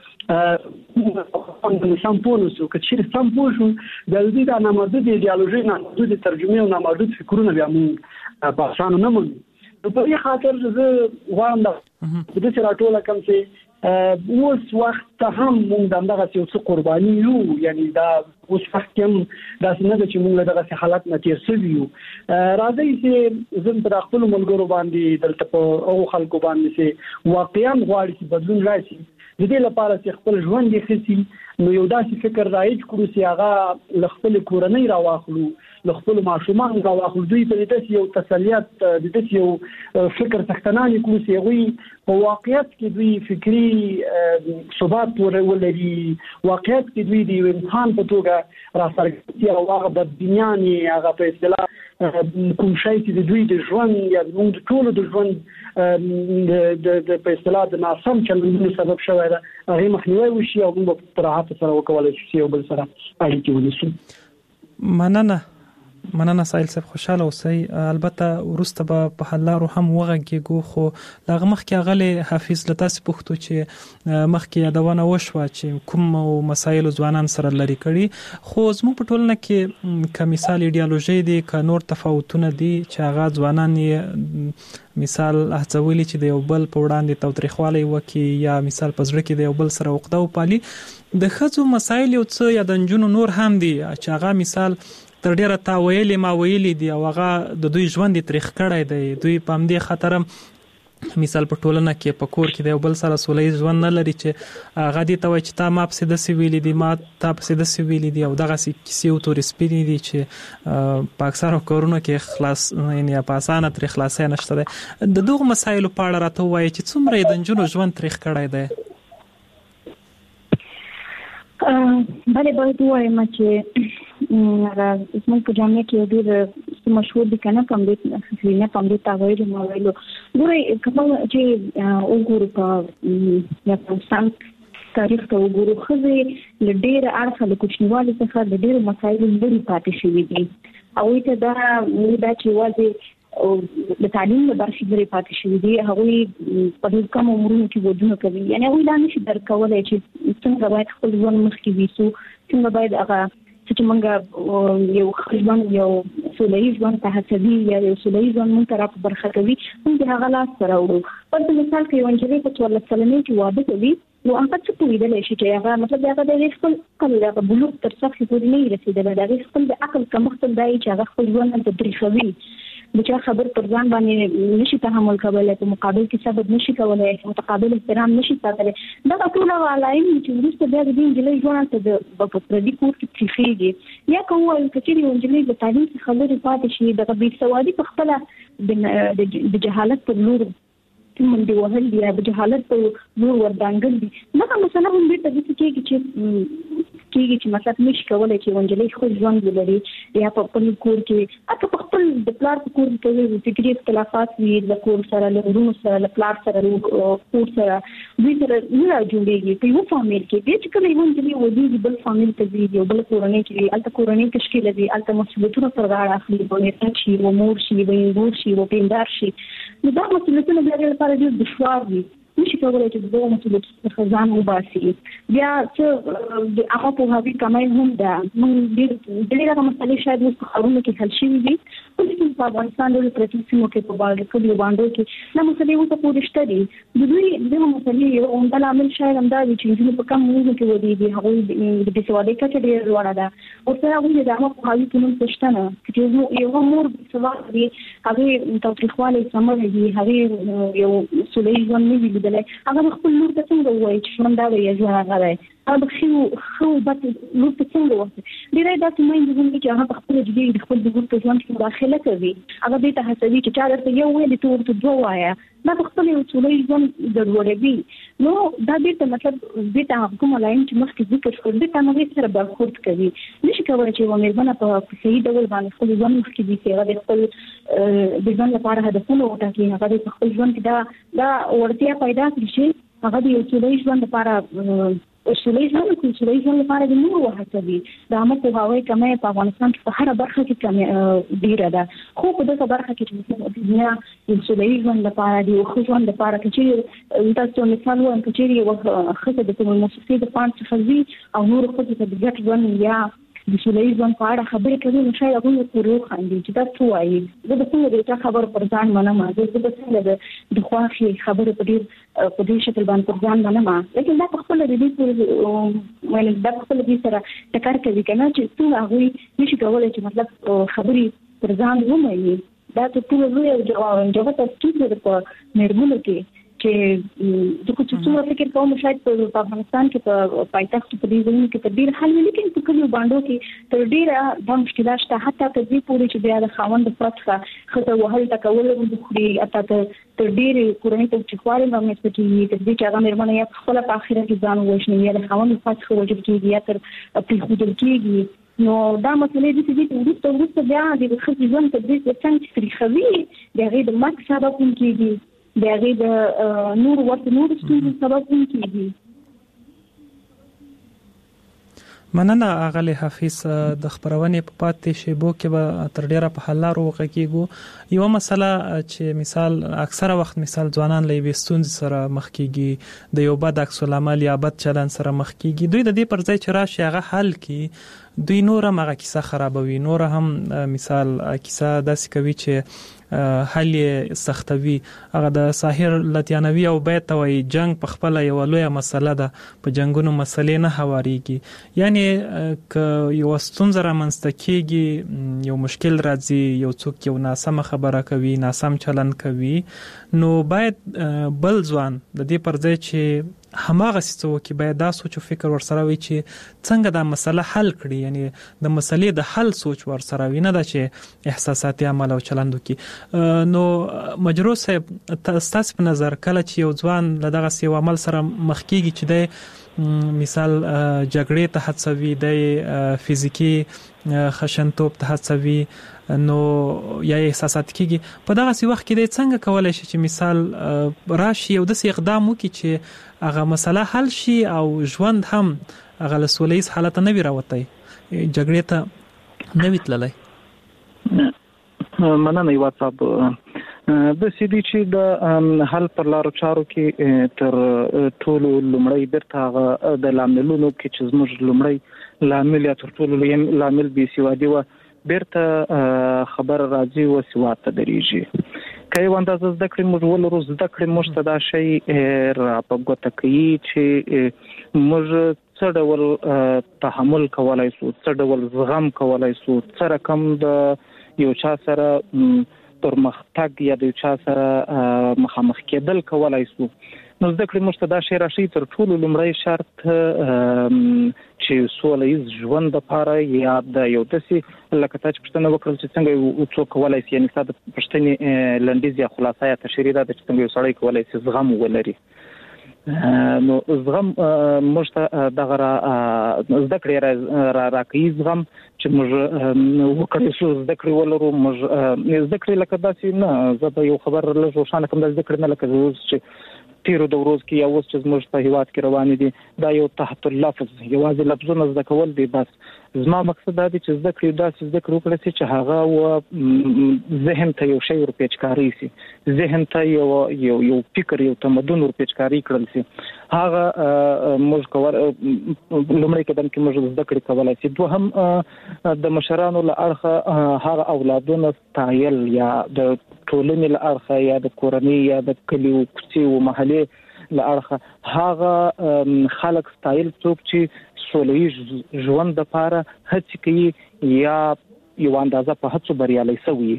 چې سم پوه نه شو که چېرې سم پوه شو بیا د دوی دا نامحدود ایډیالوژي نامحدود ترجمې او نامحدود فکرونه بیا موږ په اسانو نه مومو نو په دې خاطر زه غواړم د داسې راټوله کړم چې اوس وخت هم موږ دغه یو څه قرباني یو یعنی دا اوس وخت هم داسې نه ده چې موږ له دغه حالت نه تېر شوي یو راځئ چې زه په خپلو ملګرو باندې دلته په هغو خلکو باندې چې واقعا غواړي چې بدلون راشي د دې لپاره چې خپل ژوند یې ښه شي نو یو داسې فکر رایج کړو چې هغه له خپلې کورنۍ راواخلو له خپلو ماشومانو راواخلو دوی په داسې یو تسلیت د داسې یو فکر څښتنانې کړو چې هغوی په واقعیت کې دوی فکري ثبات ولري واقعیت کې دوی د یو انسان په توګه راڅرګندي او هغه بدبینیان یې هغه په اصطلاح کوم شی چې د دوی د ژوند یا زموږ د ټولو د ژوند د په اصطلاح د ناسم چلندونو سبب شوی ده هغې مخنیوی وشي او موږ په راحت سره وکولی شو چې یو بل سره اړیکې ونیسو مننه مننه سایل صاحب خوشاله اوسئ البته ورسته به په حل لارو هم وغږیږو خو دغه مخکې غلي حافظ لتاسې پوښتو چې مخکې یادونه وشوه چې کوم مسایل ځوانان سره لري کړي خو زموږ په ټولنه کې که مثال ایډیالوژي دي که نور تفاوتونه دي چې هغه ځوانان یې مثال هڅولي چې د یو بل په وړاندې تاوتریخوالی وکړي یا مثال په زړه کې د یو بل سره عقده وپالي د ښځو مسایل یو څه یا د نجونو نور هم دي چې هغه مثال تر ډیره تا ویلې ما ویلې دي او هغه د دوی ژوند تاریخ کړی دی دوی په همدې خاطر مثال په ټولنه کې په کور کې د بل سره سولې ژوند نه لري چې هغه دې ته وایي چې تا ما په د سیویل دي ما تا په د سیویل دي او دغه کیسې او تورې سپینې دي چې په اکثره کورونو کې خلاص یعنی په اسانه تر خلاصې نشته ده. د دغه مسایلو په اړه راته وایي چې څومره د نجونو ژوند تاریخ کړی دی. بله باید وایم چې زموږ په جامعه کې ډېر مشهور دي کنه کم دي نه کم دي تاویل نو ویلو ګورې کوم چې وګورو په یا افغانستان تاریخ ته وګورو خو له ډېر اړخه له کوچنیوالي څخه د ډېر مسایلو لري پاتې شوي دي او ته دا دا چې واځي او د تعلیم له برخې لري پاتې شوي دي هغه په دې کوم عمرونو کې ودونه کوي یعنی هغه لا نشي درکولای چې څنګه باید خپل ژوند مخکې ویسو څنګه باید هغه چې موږ یو خپلوان یو سولې ژوند ته هڅوي یا یو سولې ژوند موږ ته په برخه کوي موږ هغه لاس سره وړو. په مثال کې یو انجلۍ په څوارلس کلنۍ کې واده کوي نو هغه څه پوهېدلی شي چې هغه مطلب هغه د خپل عقل هغه بلوغ تر سطحې پورې نه رسېدلی د هغې خپل د عقل کمښت دا یي چې هغه خپل ژوند هلته درېښوي د چا خبر پر ځان باندې نشي تحمل کولی په مقابل کې صبر نشي کولی متقابل احترام نشي ساتلی دغه ټول هغه علایم چې وروسته بیا د دې نجلۍ ژوند هلته په پردي کور کې پرېښېږي یا که ووایو که چېرې یو نجلۍ د تعلیم څخه لرې پاتې شي دغه بېسوادي په خپله د جهالت پر لور منډې وهل دي یا د جهالت په لور وردانګل دي دغه مسله هم بېرته داسې کېږي چې کېږي چې مطلب نشي کولی چې یو نجلۍ خپل ژوند ولري یا په خپل کور کې حتی په خپل د پلار په کور کې کوي فکري اختلافات وي له کور سره له وروڼو سره له پلار سره له کور سره دوی سره نه راجوړېږي په یو فامیل کې بیا چې کله یو نجلۍ ودېږي بل فامیل ته ځي یو بل کورنۍ کې وي هلته کورنۍ تشکیله وي هلته مسؤلیتونه پر غاړه اخلي به میرمن شي به مور شي به ورور شي به پیندار شي نو دا مسؤلیتونه بیا د لپاره ډېر دشوار وي نشي کولی چې دغه مسؤلیت څخه ځان وباسي بیا څه د هغه پوهاوي کمی هم ده موږ ډېر ډېر هغه مسلې شاید اوس په ښارونو کې حل شوي دي خو په افغانستان ډېرو پرتو سیمو کې په کلیو بانډو کې دا مسلې اوسه پورې شته دي د دوی دغه مسلې یو عمده لامل شاید همدا وي چې نجونې په کم عمرونو کې ودېږي هغوی د بېسوادۍ کچه ډېره لوړه ده ورسره هغوی د عامه پوهاوي په نوم څه شته نه چې یوه مور بېسواده وي هغې تاوتریخوالی سملی وي هغې یو سوله ییز ژوند نه وي هغه خپل لور ته څنګه وایي چې ژوند دا دی یا ژوند هغه دی هغه به ښه ښه بد لور ته څنګه وایي ډېری داسې میندې هم دي چې هغه په خپله جدي د خپل د لور په ژوند کې مداخله کوي هغه دې ته هڅوي چې چا درته یو ویلې ته ورته دوه وایه دا په خپل یو سوله ییز ژوند ګډوډوي نو دا بېرته مطلب بېرته هغه کوم علایم چې مخکې ذکر شول بېرته هغې سره برخورد کوي نشي کولی چې یوه مېرمنه په صحیح ډول باندې خپل ژوند مخکې نیسي هغه د خپل د ژوند لپاره هدفونه وټاکي هغه د خپل ژوند کې دا دا وړتیا پیدا کړي چې هغه د یو سوله ییز ژوند لپاره سوله ییز ژوند کوي سوله ییز ژوند لپاره د نورو وهڅوي د عامه پوهاوي کمی په افغانستان کې په هره برخه کې کمې ډېره ده خو په دغه برخه کې چې د دنیا د سوله ییز ژوند لپاره د یو ښه ژوند لپاره که چېرې تاسو مثال ووایم که چېرې یوه ښځه د کومې مؤسسې د پاڼ څخه ځي او نورو ښځو ته د ګډ ژوند یا د سوله ییز ژوند په اړه خبرې کوي نو شاید هغوی پورې وخاندي چې دا څه وایي زه به څنګه د چا خبرو پر ځان منم زه به څنګه د د خوښې خبرې په ډېر په دې شکل باندې پر ځان منم لیکن دا په خپله د دې پورې ویل دا په خپله دې سره ټکر کوي که نه چې څنګه هغوی نشي کولی چې مطلب خبرې پر ځان ومني دا تر ټولو لوی او جوته ستونزه ده په مېرمنو کې چې د کوم څه فکر کوم شاید په افغانستان کې په پایتخت په دې ځای کې تدبیر حل لیکن په کلیو باندې کې تر ډیره د مشکلات شته حتی تر دې پورې چې بیا د خاوند د فتحه خته وهل تکول د خوري اته تر ډیره کورنۍ ته چې خواري باندې سپکې تر دې چې هغه مېرمنه یا خپل په اخر کې ځان وښني یا د خاوند فتحه وجب کېږي یا تر په خودل کېږي نو دا مسلې دي چې د وروسته وروسته بیا د خپل ژوند په دې څنګه تاریخوي د غي د مرګ سبب کېږي د هغې د نور ورته نور ستونزو سبب هم کېږي. مننه اغلی حفیظ د خبرونې په پاتې شیبو کې به تر ډیره په حل لارو وغږیږو. یوه مسله چې مثال اکثره وخت مثال ځوانان له یوې ستونزې سره مخ کېږي د یو بد عکس العمل یا بد چلند سره مخ کېږي دوی د دې پر ځای چې راشي هغه حل کړي دوی نور هم هغه کیسه خرابوي، نور هم مثال کیسه داسې کوي چې حل سختوي. هغه د ساحر لطیانوي او بیت وای جنگ په خپل یو لویه مسله ده، په جنگونو مسلې نه هواريږي. یعنی ک یو ستونزه را منستکیږي، یو مشکل راځي، یو څوک یو ناسمه خبره کوي، ناسم چلن کوي، نو باید بل ځوان د دې پر ځای چې هماغه څه وکي باید دا سوچ او فکر ورسره وي چې څنګه دا مسله حل کړي. یعنی د مسلې د حل سوچ ورسره وي، نه دا چې احساساتي عمل او چلند وکي. نو مجروح صاحب تاسو په نظر کله چې یو ځوان له دغه سی عمل سره مخ کیږي چې د مثال جګړې ته هڅوي، د فزیکی خشنتوب ته هڅوي، نو یا احساسات کیږي، په دغه سی وخت کې د څنګه کولای شي چې مثال راشي یو د اقدام وکړي چې هغه مسله حل شي او ژوند هم هغه له سولهییز حالت نه وي راوتی، جګړې ته نه وي تللی. مننه یو صاحب. د سیدی چې د حل پر لارو چارو کې تر ټولو لومړی برته هغه د لاملونو کې چې زموږ لومړی لامل یا تر ټولو لوی لامل بې سوادي و، برته خبر راځي و سواد ته درېږي. که یو اندازه زده کړې موږ ولرو، زده کړې موږ ته دا شی را په ګوته کوي چې موږ څه ډول تحمل کولی سو، څه ډول زغم کولی سو، څه رقم د یو چا سره پرمختګ یا د یو چا سره مخامخ کېدل کولی سو. نو زده کړې موږ ته دا شی راشي تر ټولو لومړی شرط چې سوله ییز ژوند دپاره یا د یو داسې لکه تا چې پوښتنه وکړل چې څنګه څوک کولی شي، یعنې ستا د پوښتنې لنډیز یا خلاصه یا تشریح دا ده چې څنګه یو سړی کولی شي زغم ولري. نو زغم موږ ته دغه زده کړې را راکوي، زغم چې موږ وکړی شو زده کړې ولرو. موږ زده کړې لکه داسې نه، زه به یو خبر لږ روښانه کړم، دا زده کړې نه لکه اوس چې تیرو د ورځ کې یا اوس چې زموږ په هیواد کې روانې دي، دا یو تحت اللفظ یوازې لفظونه زده کول دي بس. زما مقصد دا دی چې زده کړې داسې زده کړې وکړی چې هغه و ذهن ته یو شی ورپېچکاري سي، ذهن ته یو یو یو فکر یو تمدن ورپېچکاري کړل سي. هغه موږ کول لومړی قدم کې موږ زده کړې کولای سي. دوهم د مشرانو له اړخه هغه اولادونه ستایل یا د ټولنې له اړخه یا د کورنۍ یا د کلیو کوڅې و محلې له اړخه هغه خلک ستایل څوک چې سوله ییز ژوند دپاره هڅې کوي یا یو اندازه په هڅو بریالی سوي.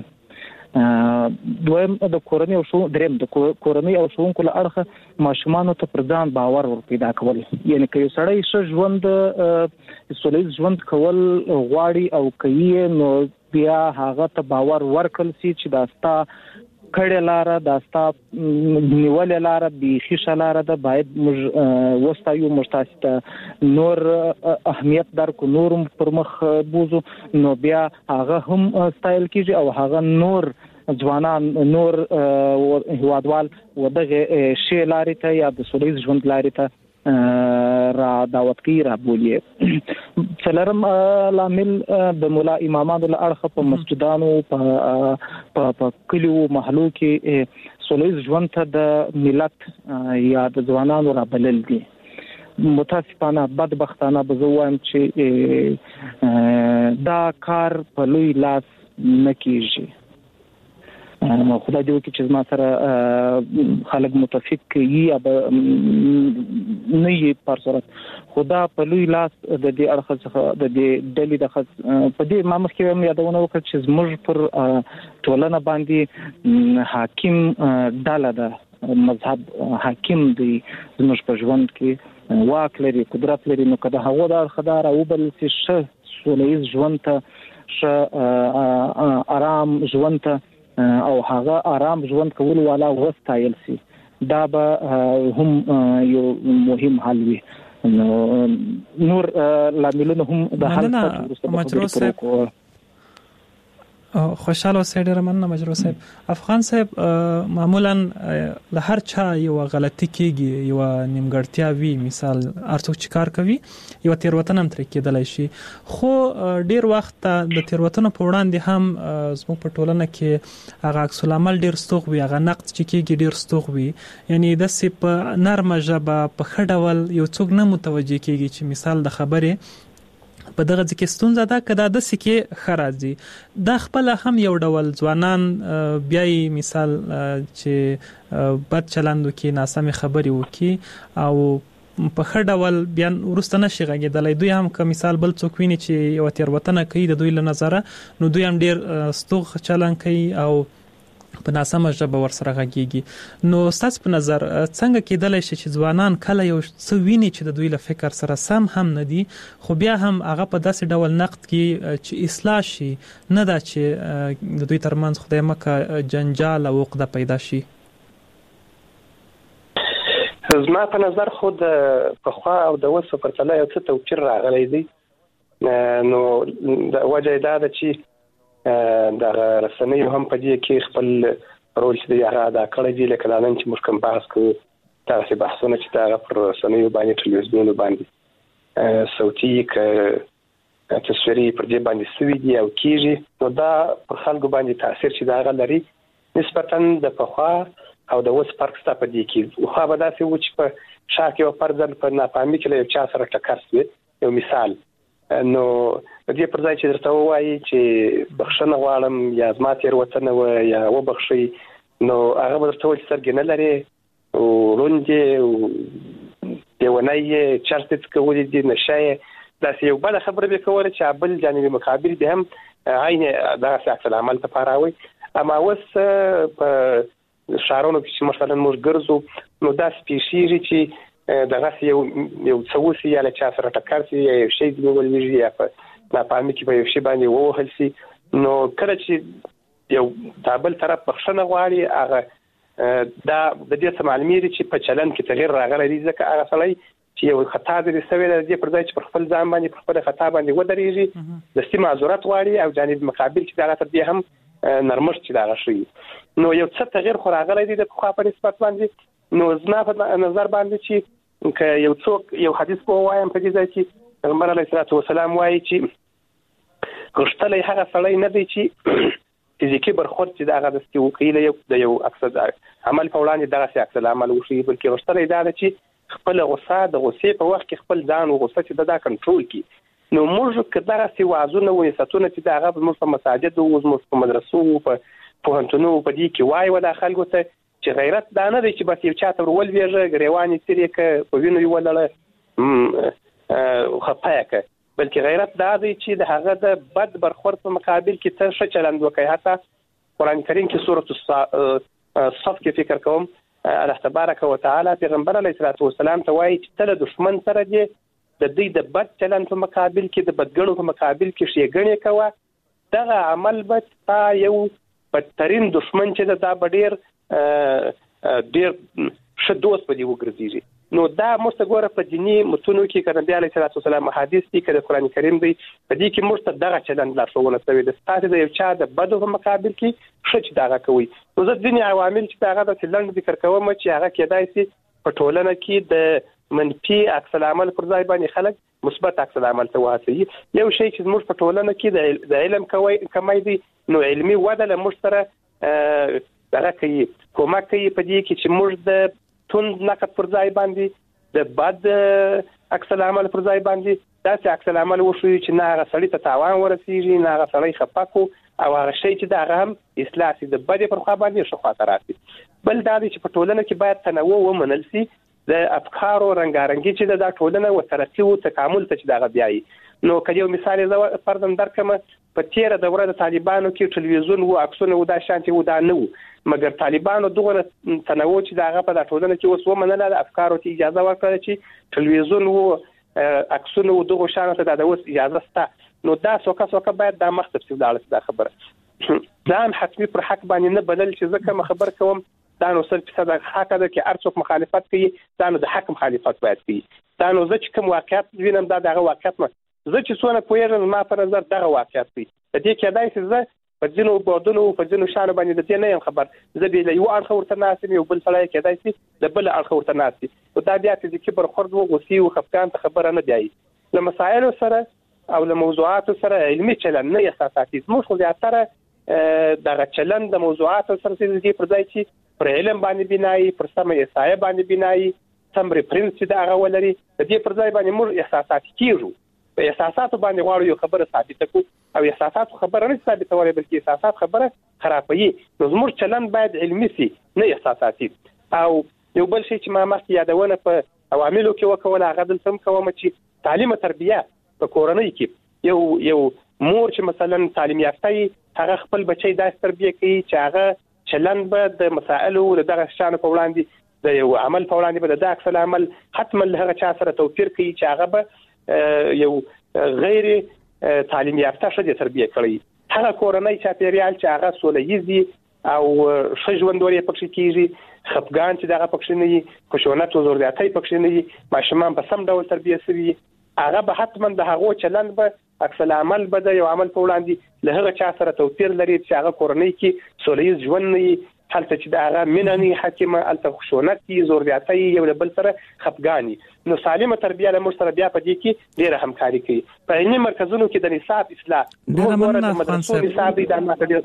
دویم د کورنۍ او شو دریم د کورنۍ او ښوونکو له اړخه ماشومانو ته پر ځان باور ور پیدا کول. یعنې که یو سړی ښه ژوند سوله ییز ژوند کول غواړي او کوي، نو بیا هغه ته باور ورکړل سي چې دا ستا کړې لاره، دا ستا نیولې لاره بیخي ښه لاره ده، باید موږ وستایو، موږ تاسې ته نور اهمیت درکو، نور پر مخ بوزو، نو بیا هغه هم ستایل کېږي او هغه نور ځوانان نور هیوادوال و دغه ښې لارې ته یا د سوله ییز ژوند لارې ته را دعوت کوي، را بولي. څلورم لامل د ملا امامانو له اړخه په مسجدانو په کلیو محلو کې سوله ییز ژوند ته د ملت یا د ځوانانو را بلل دي. متاسفانه بدبختانه به زه وایم چې دا کار په لوی لاس نه کېږي. خدای دې وکړي چې زما سره خلک متفق وي یا به نه وي پر صورت، خو دا په لوی لاس د دې اړخه څخه د دې ډلې د په دې ما مخکې هم یادونه وکړه چې زموږ پر ټولنه باندې حاکم ډله ده، مذهب حاکم دی زموږ په ژوند کې، واک لري، قدرت لري. نو که د هغو د اړخه دا راوبلل سي ښه سوله ییز ژوند ته، ښه ارام ژوند ته او هغه آرام ژوند کول والا وستایل سي، دا به هم یو مهم حل وي. نور لاملونه هم د حل څخه خوشاله اوسئ. ډېره مننه مجروح صاحب. افغان صاحب، معمولا له هر چا یو غلطي کېږي، یو نیمګړتیا وي، مثال هر څوک چې کار کوي یو تېروتنه هم ترې کېدلی شي، خو ډېر وخت د تېروتنو په وړاندې هم زموږ په ټولنه کې هغه عکس العمل ډېر ستوغ وي، هغه نقد چې کېږي ډېر ستوغ وي. یعنې داسې په نرمه ژبه په ښه ډول یو څوک نه متوجه کېږي چې مثال د خبرې په دغه ځکه ستونزه ده کدا د سکه خراجي د خپل هم یو ډول ځوانان بیاي مثال چې بد چلند وکي ناسمه خبري وکي او په خړ ډول بیان ورسته نشي غږیدلای دوی هم که مثال بل څوک ویني چې یو تیر وطن کوي د دوی له نظره نو دوی هم ډیر ستوغ چلند کوي او په ناسمه ژبه ورسره غږیږي نو ستاسو په نظر څنګه کېدلای شي چې ځوانان کله یو څه ویني چې د دوی له فکر سره سم هم نه دي خو بیا هم هغه په داسې ډول نقد کې چې اصلاح شي نه دا چې د دوی ترمنځ خدای مکه جنجال او عقده پیدا شي زما په نظر خود په خوا او د وسو پر تله یو څه توپیر راغلی دی نو د وجه دا ده چې د رسنیو هم په دې کې خپل رول چې دی هغه ادا کړی دی لکه نن چې موږ کوم بحث کوو تاسو بحثونه چې دا پر رسنیو باندې ټلویزیونونو باندې صوتي ک تصویري پر دې باندې سوي دي او کیږي نو دا په خلکو باندې تاثیر چې دا غل لري نسبتا د پخوا او د اوس فرق ستا په دې کې خو به داسې و چې په شاک یو فرضاً په ناپامي کې یو چا سره ټکر شوی یو مثال نو د دې پر ځای چې درته ووایي چې بخښنه غواړم یا زما تېروتنه وه یا وبخښئ نو هغه به درته ووایي چې سترګې نه لرې او ړوند یې او لیونی یې چرس دې څکولي دي نشه یې داسې یو بله خبره به کوله چې بل جانب مقابل به هم عین دغسې عکس العمل ته پاراوي اما اوس په شهرونو کې چې مثلا موږ ګرځو نو داسې پیښیږي چې دغسې یو یو څه وسي یا له چا سره ټکر شي یا یو شی دې ولوېږي یا په ناپامي کې په یو شي باندې ووهل شي نو کله چې یو دا بل طرف بخښنه غواړي هغه دا د دې څه معلومېږي چې په چلند کې تغیر راغلی دی ځکه هغه سړی چې یو خطا دې سوی دی د دې پر ځای چې پر خپل ځان باندې پر خپله خطا باندې ودرېږي دستي معذورت غواړي او جانب مقابل چې دغه تر دې هم نرمښت چې دغه شوي نو یو څه تغیر خو راغلی دی د پخوا په نسبت باندې نو زما په نظر باندې چې که یو څوک یو حدیث به ووایم په دې ځای کې پیغمبر علیه الصلاة والسلام وایي چې غښتلی هغه سړی نه دی چې فزیکي برخورد چې د هغه دستي وکړي د یو عکس عمل په وړاندې دغسې عکس العمل وښیي بلکې غښتلی دا ده چې خپله غوسه د غوسې په وخت کې خپل ځان و غوسه چې د دا کنټرول کړي نو موږ که دغسې وعظونه و نصیحتونه چې د هغه زموږ په مساجدو و زموږ په مدرسو په پوهنتونو په دې کې وایي و دا خلکو ته چې غیرت دا نه دی چې بس یو چا ته ور ولوېږه ګریوان یې تېر یې که په وینو یې ولړه خفه یې که بلکې غیرت دا دی چې د هغه د بد برخورد په مقابل کې ته ښه چلند وکړئ حتی قرآن کریم کې سورة الصف کې فکر کوم الله تبارک وتعالی پیغمبر علیه الصلاة والسلام ته وایي چې ته له دښمن سره دې د دوی د بد چلند په مقابل کې د بدګڼو په مقابل کې ښېګڼې کوه دغه عمل به ستا یو بدترین دښمن چې ده دا به ډېر ډېر ښه دوست به دې وګرځېږي نو دا موږ ته ګوره په دیني متونو کې که نبي علیه صلات وسلام احادیث دي که د قرآن کریم دی په دې کې موږ ته دغه چلند لارښوونه شوې ده ستاسې د یو چا د بدو په مقابل کې ښه چې د هغه کوئ نو زه ځینې عوامل چې د هغه داسې لنډ ذکر کوم چې هغه کېدای شي په ټولنه کې د منفي عکس العمل پر ځای باندې خلک مثبت عکس العمل ته وهڅوي یو شی چې زموږ په ټولنه کې د علم کمی دی نو علمي وده له موږ سره دغه کوي کومک کوي په دې کې چې موږ د توند نقد پر ځای باندې د بد عکس العمل پر ځای باندې داسې عکس العمل وښیو چې نه هغه سړي ته تاوان ورسېږي نه هغه سړی خفه کړو او هغه شی چې د هغه هم اصلاح شي د بدې پر خوا باندې ښه خواته راشي بل دا دی چې په ټولنه کې باید تنوع ومنل شي د افکارو رنګارنګي چې د ټولنه و ترقي او تکامل ته چې دغه بیایي نو که یو مثال یې فرضاً درکړم په تېره دوره د طالبانو کې ټلویزیون و عکسونه و دا شانتې و دا نه و مګر طالبانو دغه تنوع چې د هغه په دا ټولنه کې اوس ومنله د افکارو ته اجازه ورکړه چې ټلویزیون و عکسونه و دغو شانو ته د اوس اجازه شته نو دا سوکه سوکه باید دا مخ ته پسې ولاړه شي دا خبره ځان حتمي پر حق باندې نه بدل چې زه کومه خبر کوم دا نو سل فیصد حق ده چې هر څوک مخالفت کوي دا نو د حق مخالفت باید کوي دا نو زه چې کوم واقعیت وینم دا دغه واقعیت نه زه چې څونه پوهېږم زما په نظر دغه واقعیت دی د دې کېدای شي زه په ځینو بادونو په ځینو شانو باندې د دې نه یم خبر زه بې له یو اړخه ورته ناست یم یو بل سړی کېدای شي د بل اړخه ورته ناست وي خو دا بیا فزیکي برخورد و غوسې و خفګان ته خبره نه بیایي له مسایلو سره او له موضوعاتو سره علمي چلند نه احساساتي زموږ خو زیاتره دغه چلند د موضوعاتو سره چې دې پر ځای چې پر علم باندې بنایي پر سمه احصایه باندې بنایي سم ریفرنس چې د هغه ولري د دې پر ځای باندې موږ احساساتي کېږو په احساساتو باندې غواړو یو خبره ثابته کو او احساساتو خبره نه ثابتوي بلکې احساسات خبره خرابوي. نو زموږ چلند باید علمي سي نه احساساتي. او یو بل شی چې ما مخکې یادونه په عواملو کې وکول هغه دلته هم کوم چې تعلیم او تربیه په کورنۍ کې یو یو مور چې مثلا تعلیم یافته هغه خپل بچی داسې تربیه کوي چې هغه چلند به د مسائلو د دغه شانو په وړاندې د یو عمل په وړاندې به د عکس العمل حتما له هغه چا سره توپیر کوي چې هغه به یو غیر تعلیم یافته ښځې تربیه کړي. هغه کورنۍ چاپیریال چې هغه سوله ییزي او ښه ژوندوري پکې کیږي، خپګان چې دغه پکې نه وي، خشونت او زوردیاتۍ پکې نه وي، ماشومان په سم ډول تربیه شوي، هغه به حتما د هغو چلند به عکس العمل به د یو عمل په وړاندې له هغه چا سره توپیر لري چې هغه کورنۍ کې سوله ییز ژوند نه وي، هلته چې د هغه مینه نه حاکمه، هلته خشونت وي، زوردیاتۍ یو له بل سره خپګان وي. نو سالمه تربیه له موږ سره بیا په دې کې ډېره همکاري کوي. په علمي مرکزونو کې د نصاب اصلاح ډېره مننه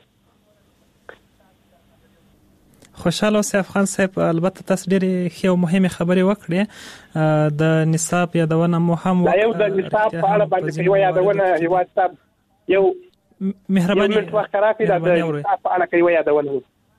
خوشاله اوسئ افغان صاحب. البته تاسو ډېرې ښې او مهمې خبرې وکړې. د نصاب یادونه مو هم وکړه. یو د نصاب په اړه باندې یو یادونه هیواد صاحب یو مهرباني یو وخت راکړئ د نصاب په اړه کوي یادونه.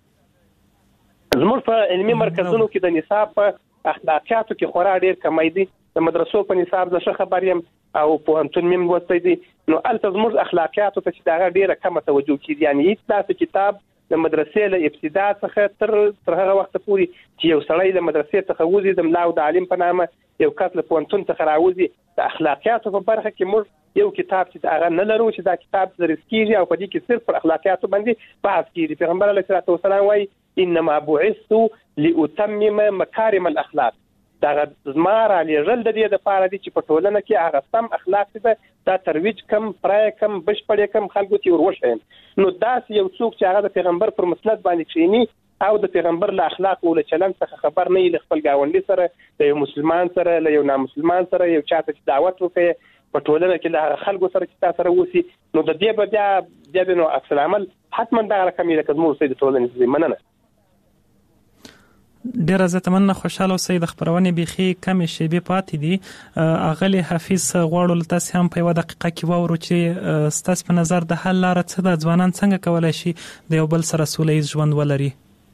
زموږ په علمي مرکزونو کې د نصاب په اخلاقیاتو کې خورا ډېر کمی دي. د مدرسو په نصاب زه ښه خبر یم او پوهنتون مې لوستی دي. نو هلته زموږ اخلاقیاتو ته چې د هغه ډېره کمه توجه کېږي. یعنې هېڅ داسې کتاب د مدرسې له ابتدا څخه تر تر هغه وخت پورې چې یو سړی له مدرسې څخه وځي د ملا او د عالم په نامه یو کس له پوهنتون څخه راوځي، د اخلاقیاتو په برخه کې موږ یو کتاب چې هغه نه لرو چې دا کتاب تدریس کېږي او په دې کې صرف پر اخلاقیاتو باندې بحث کېږي. پیغمبر علیه الصلاة والسلام وایي انما بعثت لاتمم مکارم الاخلاق. دا زما رالېږل د دې دپاره دي چې په ټولنه کې هغه سم اخلاق چې دا ترویج کم، پرای کم، بشپړ کم خلکو ته وروښیم. نو داسې یو څوک چې هغه د پیغمبر پر مسند باندې کښېني او د پیغمبر له اخلاق او له چلند څخه خبر نه وي، له خپل ګاونډي سره، له یو مسلمان سره، له یو نامسلمان سره، یو چا ته چې دعوت وکړي په ټولنه کې له هغه خلکو سره چې تا سره اوسي، نو د دې به بیا بیا به نو عکس العمل حتما دغه رقم یې لکه زموږ اوسئ د ټولنې. مننه. ډیره زه تمنه خوشاله اوسئ. د خبرونې بیخي کمې شیبې پاتې دي. اغلی حفیظ غواړو له تاسې هم په یوه دقیقه کې واورو چې ستاسې په نظر د حل لاره څه ده؟ ځوانان څنګه کولی شي د یو بل سره سوله ییز ژوند ولري؟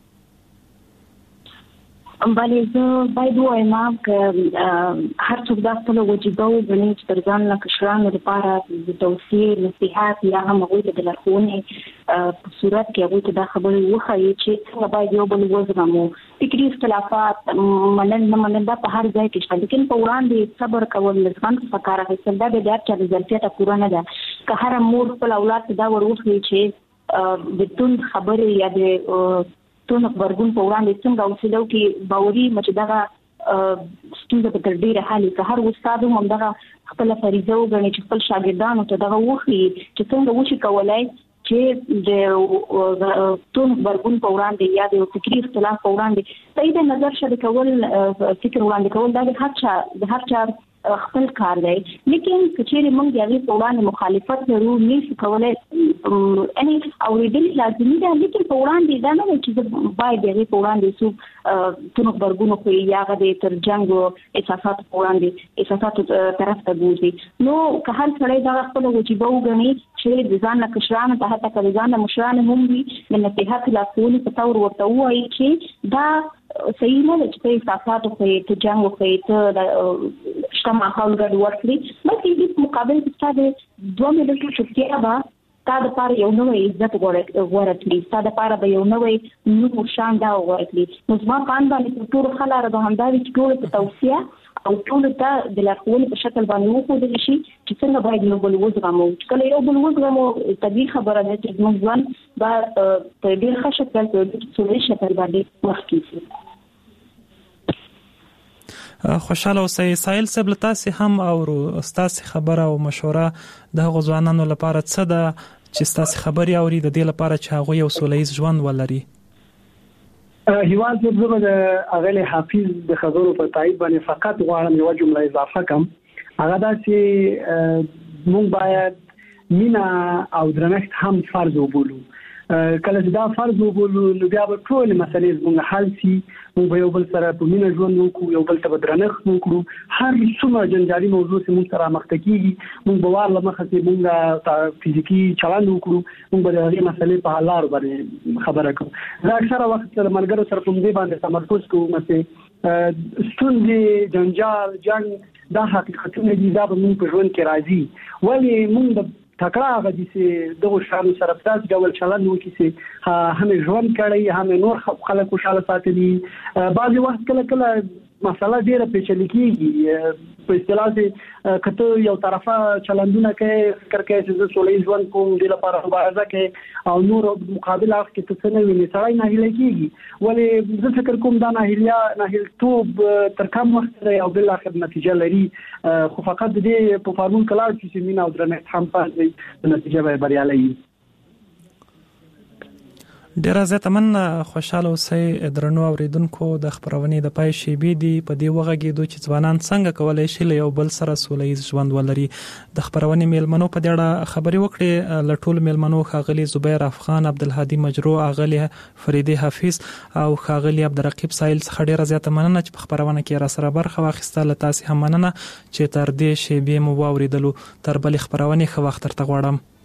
بلې زه باید ووایم که هر څوک دا خپله وجیبه وګڼي چې تر ځان نه کشرانو لپاره د توصیې، نصیحت یا هم هغوی ته د لارښوونې په صورت کې هغوی ته دا خبرې وښایي چې څنګه باید یو بل وزغمو. فکري اختلافات منل نه منل دا په هر ځای کې شته، لیکن په وړاندې صبر کول، له زغم څخه کار اخیستل دا د هر چا د ظرفیته پوره نه ده. که هره مور خپل اولاد ته دا ور وښيي چې د توند خبرې یا د تون خبرګون په وړاندې څنګه اوسېدو کې باوري مچ دغه ستونزه په تر ډیره حالي که هر استاد هم دغه خپل فریضه وګڼي چې خپل شاګردانو ته دغه وښيي چې څنګه وشي کولای چې د تون خبرګون په وړاندې یا د فکري اختلاف په وړاندې صحیح د نظر شریک کول، فکر وړاندې کول دا د هر چا د هر چا خپل کار دی. لیکن کچېرې موږ د هغې په وړاندې مخالفت لرو، نشو کولی یعنې اورېدل لازمي ده، لیکن په وړاندې دا نه ده چې زه باید د هغې په وړاندې څوک تون غبرګون وښیي یا هغه د تر جنګ احساساتو په وړاندې احساساتو طرف ته بوځي. نو که هر سړی دغه خپله وجیبه وګڼي چې د ځان نه کشرانو ته حتی که د ځان نه مشرانې هم وي د نصیحت لارښوونې په طور ورته ووایي چې دا صحیح نه ده چې ته احساسات وښیې، ته جنګ وښیې، ته د شته ماحول ګډ ورکړي، بلکې دې په مقابل کې ستا د دوه ملتو چوپتیا به ستا دپاره یو نوی عزت غوره کړي، ستا دپاره به یو نوی نوم و شان دا غوره کړي. نو زما په اند باندې تر ټولو ښه لاره به همدا وي چې ټولو ته توصیه او ټولو ته د لارښوونې په شکل باندې وښودل شي چې څنګه باید یو بل وزغمو. چې کله یو بل وزغمو طبیعي خبره ده چې زموږ ژوند به په ډېر ښه شکل په ډېر سوله شکل باندې مخکې ځي. خوشاله اوسئ. سایل صاحب له تاسې هم اورو ستاسې خبره او مشوره د هغو ځوانانو لپاره څه ده چې ستاسې خبرې اوري د دې لپاره چې هغوی یو سوله ییز ژوند ولري؟ هیواد صاحب زه به د اغلی حافظ د خبرو په تایید باندې فقط غواړم یوه جمله اضافه کړم. هغه دا چې موږ باید مینه او درنښت هم فرض وبولو. کله چې دا فرض وګورو نو بیا به ټول مسلې زموږ حل شي، موږ به یو بل سره په مینه ژوند وکړو، یو بل ته درنښت وکړو. هر څومره جنجالي موضوع چې موږ سره مخ ته کیږي موږ به وار لمخه چې موږ فزیکی چلند وکړو، موږ به د هغې مسلې په حل لارو باندې خبره کوو. زه اکثره وخت د ملګرو سره په دې باندې تمرکز کوم چې ستونزې، جنجال، جنگ دا حقیقتونه دي، دا به موږ په ژوند کې راځي. ولې موږ د تکړه هغه دي چې دغه شانو سره په داسې ډول چلند وکړي چې هم ژوند کړی، هم نور خلک خوشحاله ساتلي. بعضې وخت کله کله مسله ډیره پیچلې کېږي، په اصطلاح چې کته یو طرفه چلندونه کوي، فکر کوي چې زه سوله ژوند کوم، دې لپاره مبارزه کوي، او نور مقابل اړخ کې څه نه ویني، سړی ناهیلی کېږي. ولې زه فکر کوم دا ناهیلیا ناهیلتوب تر کم وخت دی او بالاخر نتیجه لري، خو فقط د دې په فارمول کې لاړ شي چې مینه او درنښت هم پاتې وي، نتیجه به بریالۍ وي. ډیره زیاته مننه. خوشاله اوسئ درنو اوریدونکو. د خبرونې د پای شیبې دی په دې وغږیدو چې ځوانان څنګه کولای شي له یو بل سره سولهییز ژوند ولري. د خبرونې میلمنو په دې اړه خبرې وکړې، له ټولو میلمنو ښاغلي زبیر افغان، عبدالهادي مجرو، اغلي فریدي حفیظ او ښاغلي عبدالرقیب سایل څخه ډیره زیاته مننه چې په خبرونه کې را سره برخه واخیسته. له تاسې هم مننه چې تر دې شیبې مو واوریدلو. تر بلې خبرونې ښه وخت درته غواړم.